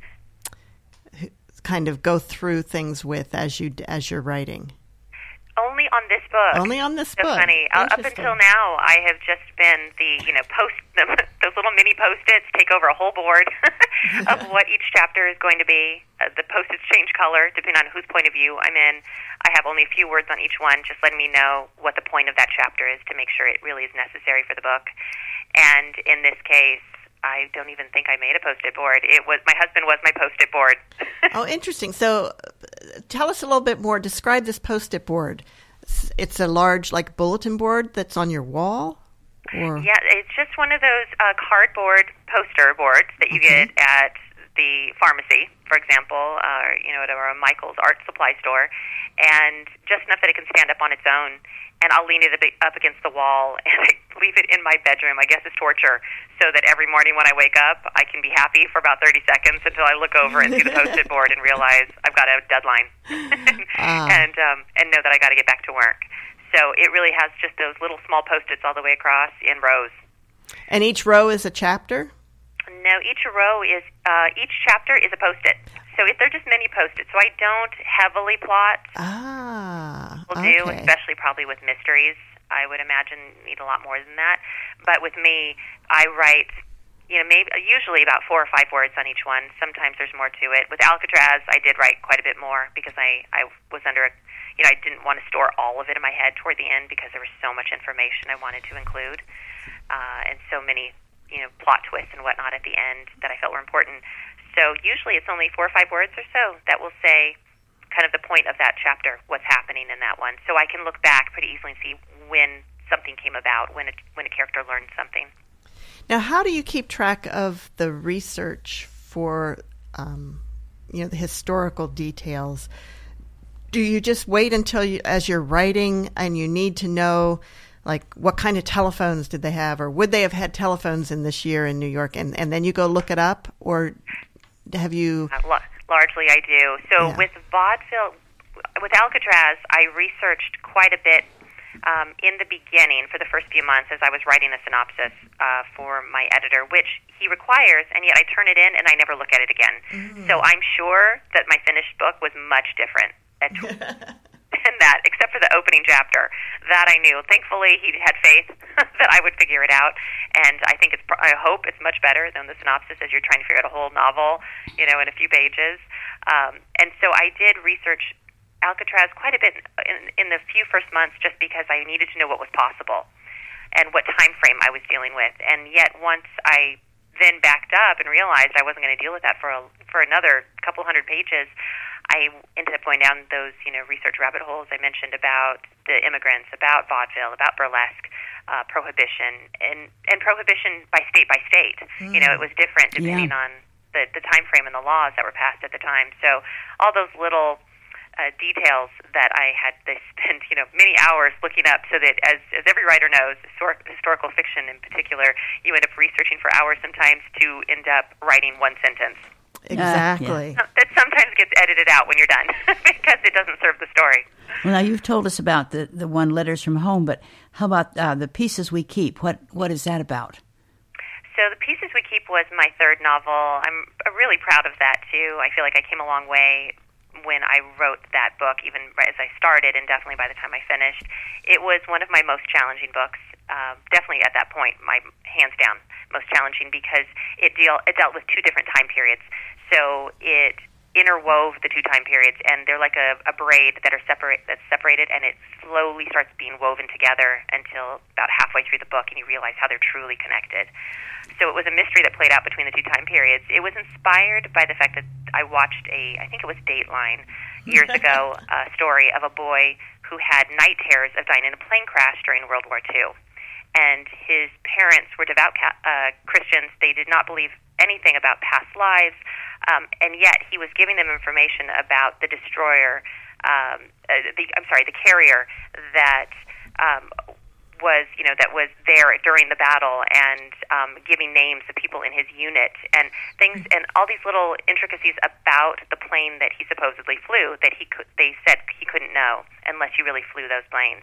who kind of go through things with as you as you're writing. Only on this book. Only on this so book. funny. Uh, up Interesting. until now, I have just been the, you know, post those little mini post-its take over a whole board of what each chapter is going to be. Uh, the post-its change color depending on whose point of view I'm in. I have only a few words on each one, just letting me know what the point of that chapter is to make sure it really is necessary for the book. And in this case, I don't even think I made a post-it board. It was my husband was my post-it board. Oh, interesting. So uh, tell us a little bit more. Describe this post-it board. It's- It's a large, like, bulletin board that's on your wall? Or Yeah, it's just one of those uh, cardboard poster boards that you Okay. get at the pharmacy, for example, uh, you know, or a Michael's art supply store, and just enough that it can stand up on its own. And I'll lean it a bit up against the wall and I leave it in my bedroom. I guess it's torture, so that every morning when I wake up, I can be happy for about thirty seconds until I look over and see the post-it board and realize I've got a deadline, Ah. and um, and know that I got to get back to work. So it really has just those little small post-its all the way across in rows. And each row is a chapter? No, each row is, uh, each chapter is a Post-it. So if they're just mini Post-its. So I don't heavily plot. Ah, Will okay. do, especially probably with mysteries. I would imagine need a lot more than that. But with me, I write, you know, maybe usually about four or five words on each one. Sometimes there's more to it. With Alcatraz, I did write quite a bit more because I, I was under a, you know, I didn't want to store all of it in my head toward the end because there was so much information I wanted to include. uh, and so many, you know, plot twists and whatnot at the end that I felt were important. So usually it's only four or five words or so that will say kind of the point of that chapter, what's happening in that one. So I can look back pretty easily and see when something came about, when a, when a character learned something. Now, how do you keep track of the research for, um, you know, the historical details? Do you just wait until you, as you're writing, and you need to know, like, what kind of telephones did they have, or would they have had telephones in this year in New York, and, and then you go look it up, or have you? Uh, l- largely, I do. So Yeah. with vaudeville, with Alcatraz, I researched quite a bit um, in the beginning for the first few months as I was writing a synopsis uh, for my editor, which he requires, and yet I turn it in and I never look at it again. Mm. So I'm sure that my finished book was much different at than that, except for the opening chapter. That I knew. Thankfully, he had faith that I would figure it out, and I think it's. I hope it's much better than the synopsis as you're trying to figure out a whole novel, you know, in a few pages. Um, and so I did research Alcatraz quite a bit in, in the few first months, just because I needed to know what was possible and what time frame I was dealing with. And yet, once I then backed up and realized I wasn't going to deal with that for a, for another couple hundred pages, I ended up going down those, you know, research rabbit holes I mentioned about the immigrants, about vaudeville, about burlesque, uh, prohibition, and, and prohibition by state by state. Mm. You know, it was different depending yeah. on the, the time frame and the laws that were passed at the time. So all those little uh, details that I had to spend, you know, many hours looking up, so that as, as every writer knows, histor- historical fiction in particular, you end up researching for hours sometimes to end up writing one sentence. Exactly. Uh, yeah. That sometimes gets edited out when you're done because it doesn't serve the story. Well, now you've told us about the, the one Letters from Home, but how about uh, The Pieces We Keep? What What is that about? So The Pieces We Keep was my third novel. I'm really proud of that, too. I feel like I came a long way when I wrote that book, even as I started, and definitely by the time I finished. It was one of my most challenging books. Uh, definitely at that point, my hands down, most challenging, because it deal it dealt with two different time periods. So it interwove the two time periods, and they're like a, a braid that are separate that's separated, and it slowly starts being woven together until about halfway through the book, and you realize how they're truly connected. So it was a mystery that played out between the two time periods. It was inspired by the fact that I watched a, I think it was Dateline years ago, a story of a boy who had night terrors of dying in a plane crash during World War Two. And his parents were devout uh, Christians. They did not believe anything about past lives, um, and yet he was giving them information about the destroyer, um, uh, the, I'm sorry, the carrier that um, was, you know, that was there during the battle, and um, giving names of people in his unit and things, and all these little intricacies about the plane that he supposedly flew that he could, they said he couldn't know unless you really flew those planes.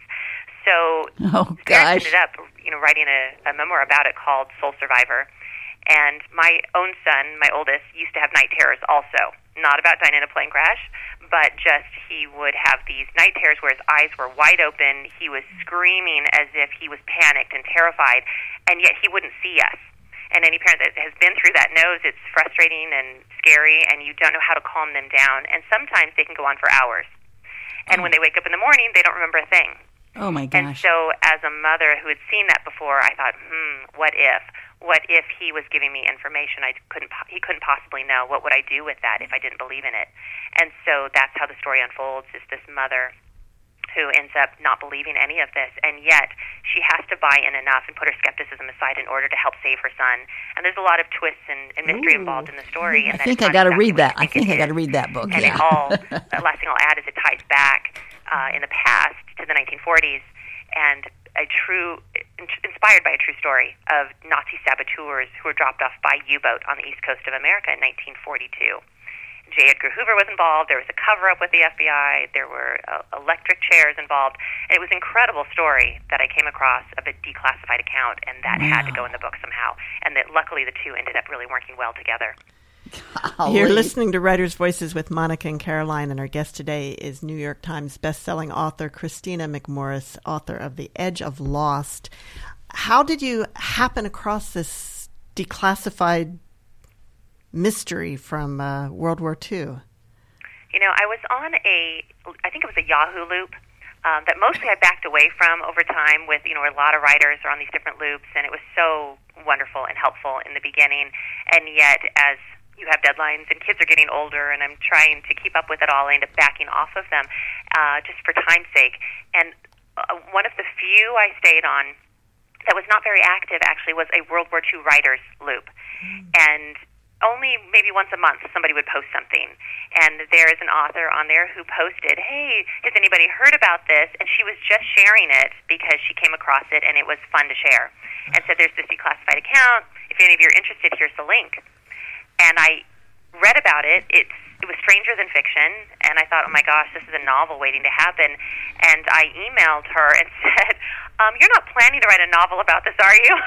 So oh, I ended up, you know, writing a, a memoir about it called Soul Survivor. And my own son, my oldest, used to have night terrors also. Not about dying in a plane crash, but just he would have these night terrors where his eyes were wide open. He was screaming as if he was panicked and terrified, and yet he wouldn't see us. And any parent that has been through that knows it's frustrating and scary, and you don't know how to calm them down. And sometimes they can go on for hours. And when they wake up in the morning, they don't remember a thing. Oh, my gosh. And so as a mother who had seen that before, I thought, hmm, what if? What if he was giving me information I couldn't, he couldn't possibly know? What would I do with that if I didn't believe in it? And so that's how the story unfolds, is this mother who ends up not believing any of this, and yet she has to buy in enough and put her skepticism aside in order to help save her son. And there's a lot of twists and, and mystery Ooh. involved in the story. And I think I got to read that. I think I got to read that book. And yeah. it all, the last thing I'll add is it ties back uh, in the past to the nineteen forties, and a true, inspired by a true story of Nazi saboteurs who were dropped off by U-boat on the east coast of America in nineteen forty-two. J. Edgar Hoover was involved. There was a cover-up with the F B I. There were uh, electric chairs involved. And it was an incredible story that I came across of a declassified account, and that wow. had to go in the book somehow. And that luckily the two ended up really working well together. Golly. You're listening to Writers' Voices with Monica and Caroline, and our guest today is New York Times bestselling author Christina McMorris, author of The Edge of Lost. How did you happen across this declassified mystery from uh, World War Two? You know, I was on a, I think it was a Yahoo loop um, that mostly I backed away from over time with, you know, a lot of writers are on these different loops, and it was so wonderful and helpful in the beginning. And yet, as you have deadlines and kids are getting older and I'm trying to keep up with it all, I end up backing off of them uh, just for time's sake. And uh, one of the few I stayed on that was not very active, actually, was a World War Two writers loop. Mm. And only maybe once a month somebody would post something. And there is an author on there who posted, hey, has anybody heard about this? And she was just sharing it because she came across it and it was fun to share. And said, there's this declassified account. If any of you are interested, here's the link. And I read about it. It's, it was stranger than fiction. And I thought, oh, my gosh, this is a novel waiting to happen. And I emailed her and said, um, you're not planning to write a novel about this, are you?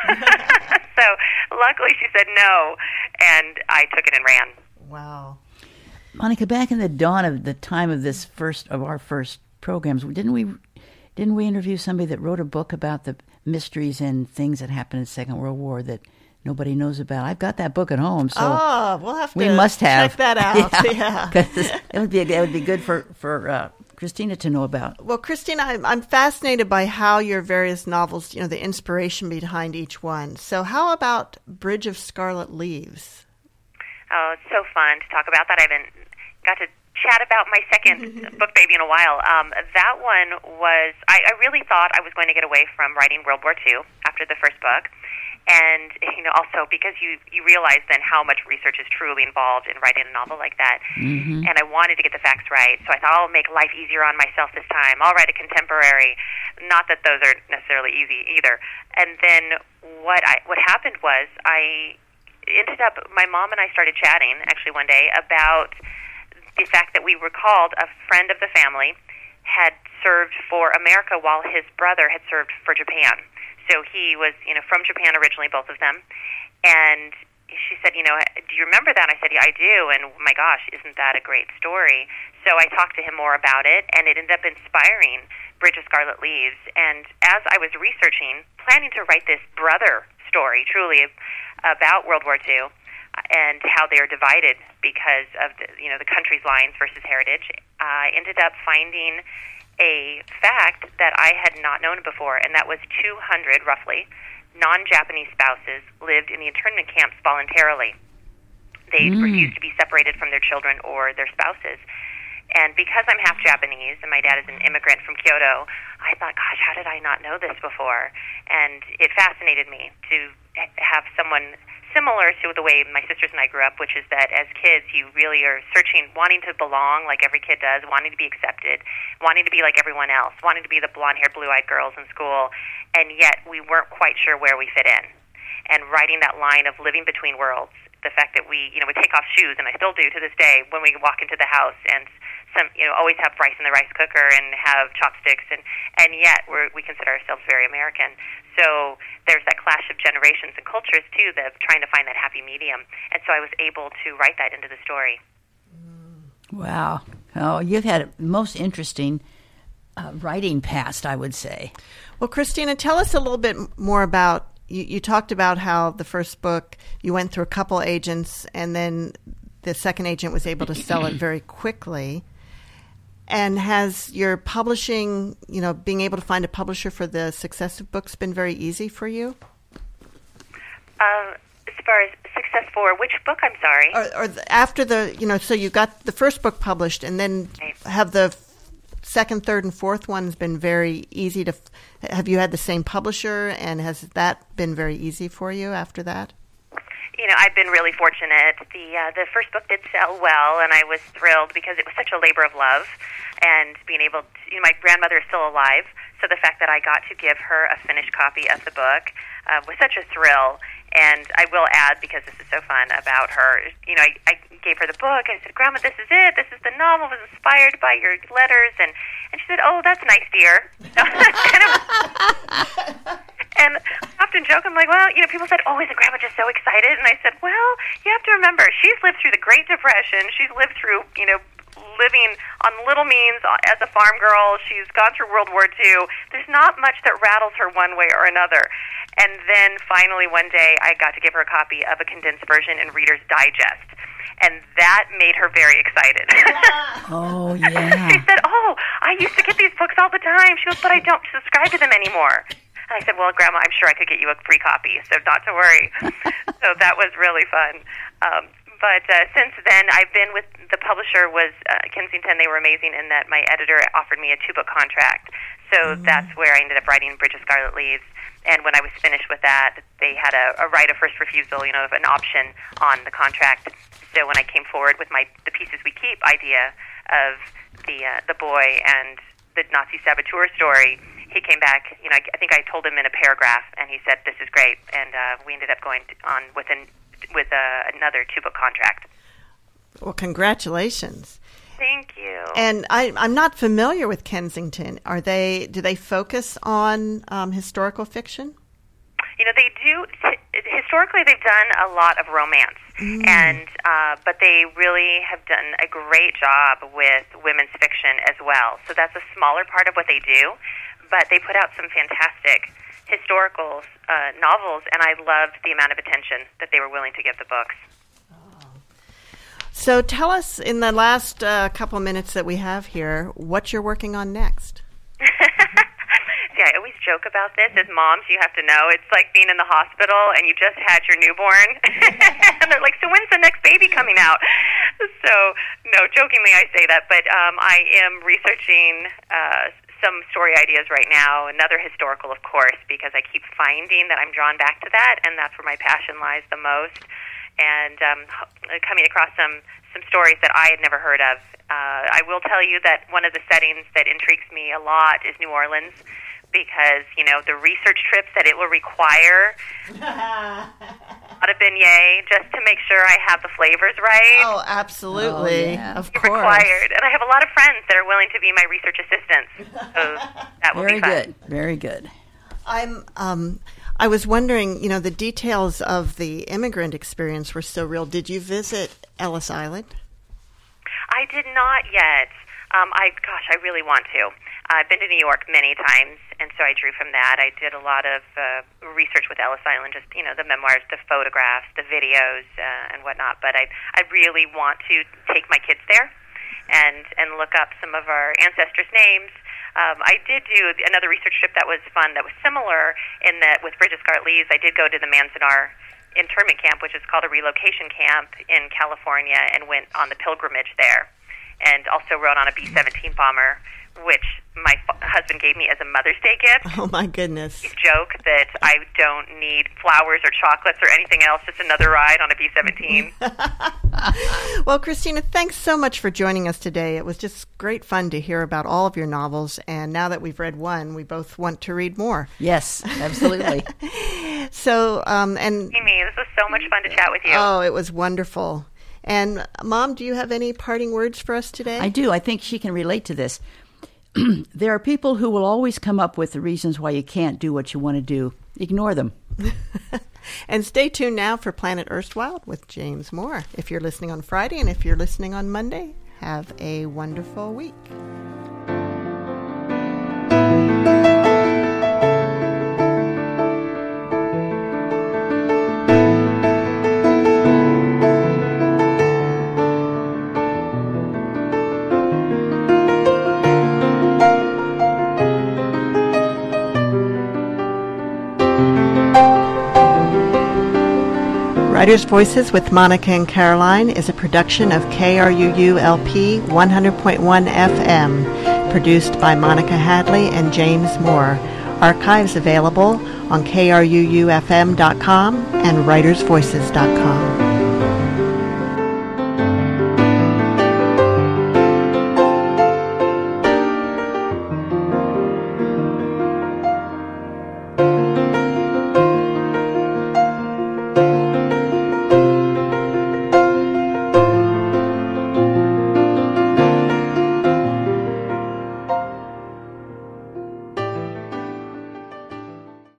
So luckily she said no, and I took it and ran. Wow. Monica, back in the dawn of the time of this first of our first programs, didn't we didn't we interview somebody that wrote a book about the mysteries and things that happened in the Second World War that nobody knows about? I've got that book at home, so oh, we'll have to we must have check that out. Yeah, yeah. It would be it would be good for for uh, Christina to know about. Well, Christina, I'm, I'm fascinated by how your various novels, you know, the inspiration behind each one. So, how about Bridge of Scarlet Leaves? Oh, it's so fun to talk about that. I haven't got to chat about my second book baby in a while. Um, that one was, I, I really thought I was going to get away from writing World War Two after the first book. And, you know, also because you, you realize then how much research is truly involved in writing a novel like that. Mm-hmm. And I wanted to get the facts right. So I thought, I'll make life easier on myself this time. I'll write a contemporary. Not that those are necessarily easy either. And then what I what happened was I ended up, my mom and I started chatting, actually, one day about the fact that we recalled a friend of the family had served for America while his brother had served for Japan. So he was, you know, from Japan originally, both of them. And she said, you know, do you remember that? And I said, yeah, I do. And my gosh, isn't that a great story? So I talked to him more about it, and it ended up inspiring Bridge of Scarlet Leaves. And as I was researching, planning to write this brother story, truly, about World War Two and how they are divided because of the, you know, the country's lines versus heritage, I ended up finding a fact that I had not known before, and that was two hundred, roughly, non-Japanese spouses lived in the internment camps voluntarily. They mm. refused to be separated from their children or their spouses. And because I'm half Japanese and my dad is an immigrant from Kyoto, I thought, gosh, how did I not know this before? And it fascinated me to have someone similar to the way my sisters and I grew up, which is that as kids, you really are searching, wanting to belong like every kid does, wanting to be accepted, wanting to be like everyone else, wanting to be the blonde-haired, blue-eyed girls in school, and yet we weren't quite sure where we fit in. And writing that line of living between worlds, the fact that we, you know, we take off shoes, and I still do to this day, when we walk into the house, and some, you know, always have rice in the rice cooker and have chopsticks, and, and yet we're, we consider ourselves very American. So there's that clash of generations and cultures, too, of trying to find that happy medium. And so I was able to write that into the story. Wow. Oh, you've had a most interesting uh, writing past, I would say. Well, Christina, tell us a little bit more about, you, you talked about how the first book, you went through a couple agents, and then the second agent was able to sell it very quickly. And has your publishing, you know, being able to find a publisher for the successive books been very easy for you? Uh, as far as success for which book, I'm sorry? Or, or the, after the, you know, so you got the first book published, and then right. have the second, third, and fourth ones been very easy to, have you had the same publisher, and has that been very easy for you after that? You know, I've been really fortunate. The uh, the first book did sell well, and I was thrilled because it was such a labor of love. And being able to, you know, my grandmother is still alive, so the fact that I got to give her a finished copy of the book uh, was such a thrill. And I will add, because this is so fun about her, you know, I, I gave her the book, and I said, Grandma, this is it. This is the novel. It was inspired by your letters. And, and she said, oh, that's nice, dear. And I often joke, I'm like, well, you know, people said, oh, isn't Grandma just so excited? And I said, well, you have to remember, she's lived through the Great Depression. She's lived through, you know, living on little means as a farm girl. She's gone through World War Two. There's not much that rattles her one way or another. And then finally one day I got to give her a copy of a condensed version in Reader's Digest. and that made her very excited. Oh, yeah. She said, oh, I used to get these books all the time. She goes, but I don't subscribe to them anymore. And I said, well, Grandma, I'm sure I could get you a free copy, so not to worry. So that was really fun. Um, but uh, since then, I've been with the publisher was uh, Kensington. They were amazing in that my editor offered me a two-book contract. So mm-hmm. that's where I ended up writing Bridge of Scarlet Leaves. And when I was finished with that, they had a, a right of first refusal, you know, of an option on the contract. So when I came forward with my the Pieces We Keep idea of the uh, the boy and the Nazi saboteur story, he came back. You know, I, I think I told him in a paragraph, and he said, "This is great." And uh, we ended up going to, on with an with uh, another two book contract. Well, congratulations. Thank you. And I, I'm not familiar with Kensington. Are they? Do they focus on um, historical fiction? You know, they do. Historically, they've done a lot of romance, mm. and uh, but they really have done a great job with women's fiction as well. So that's a smaller part of what they do, but they put out some fantastic historical uh, novels, and I loved the amount of attention that they were willing to give the books. So tell us, in the last uh, couple minutes that we have here, what you're working on next. Yeah, I always joke about this. As moms, you have to know, it's like being in the hospital and you just had your newborn. And they're like, so when's the next baby coming out? So, no, jokingly I say that. But um, I am researching uh, some story ideas right now, another historical, of course, because I keep finding that I'm drawn back to that, and that's where my passion lies the most. And um, coming across some, some stories that I had never heard of. Uh, I will tell you that one of the settings that intrigues me a lot is New Orleans, because, you know, the research trips that it will require, a lot of beignet, just to make sure I have the flavors right. Oh, absolutely. Oh, yeah. Of course. Required. And I have a lot of friends that are willing to be my research assistants. So that will Very be fun. good. Very good. I'm... Um, I was wondering, you know, the details of the immigrant experience were so real. Did you visit Ellis Island? I did not yet. Um, I, gosh, I really want to. Uh, I've been to New York many times, and so I drew from that. I did a lot of uh, research with Ellis Island, just, you know, the memoirs, the photographs, the videos, uh, and whatnot. But I, I really want to take my kids there and, and look up some of our ancestors' names. Um, I did do another research trip that was fun, that was similar in that with Bridge of Scarlet Leaves, I did go to the Manzanar internment camp, which is called a relocation camp in California, and went on the pilgrimage there. And also rode on a B seventeen bomber, which my f- husband gave me as a Mother's Day gift. Oh, my goodness. He joked that I don't need flowers or chocolates or anything else, just another ride on a B seventeen. Well, Christina, thanks so much for joining us today. It was just great fun to hear about all of your novels, and now that we've read one, we both want to read more. Yes, absolutely. So, um, and... Amy, this was so much fun to chat with you. Oh, it was wonderful. And, Mom, do you have any parting words for us today? I do. I think she can relate to this. There are people who will always come up with the reasons why you can't do what you want to do. Ignore them. And stay tuned now for Planet Erstwhile with James Moore. If you're listening on Friday and if you're listening on Monday, have a wonderful week. Writers' Voices with Monica and Caroline is a production of K R U U L P one hundred point one F M, produced by Monica Hadley and James Moore. Archives available on K R U U F M dot com and writers voices dot com.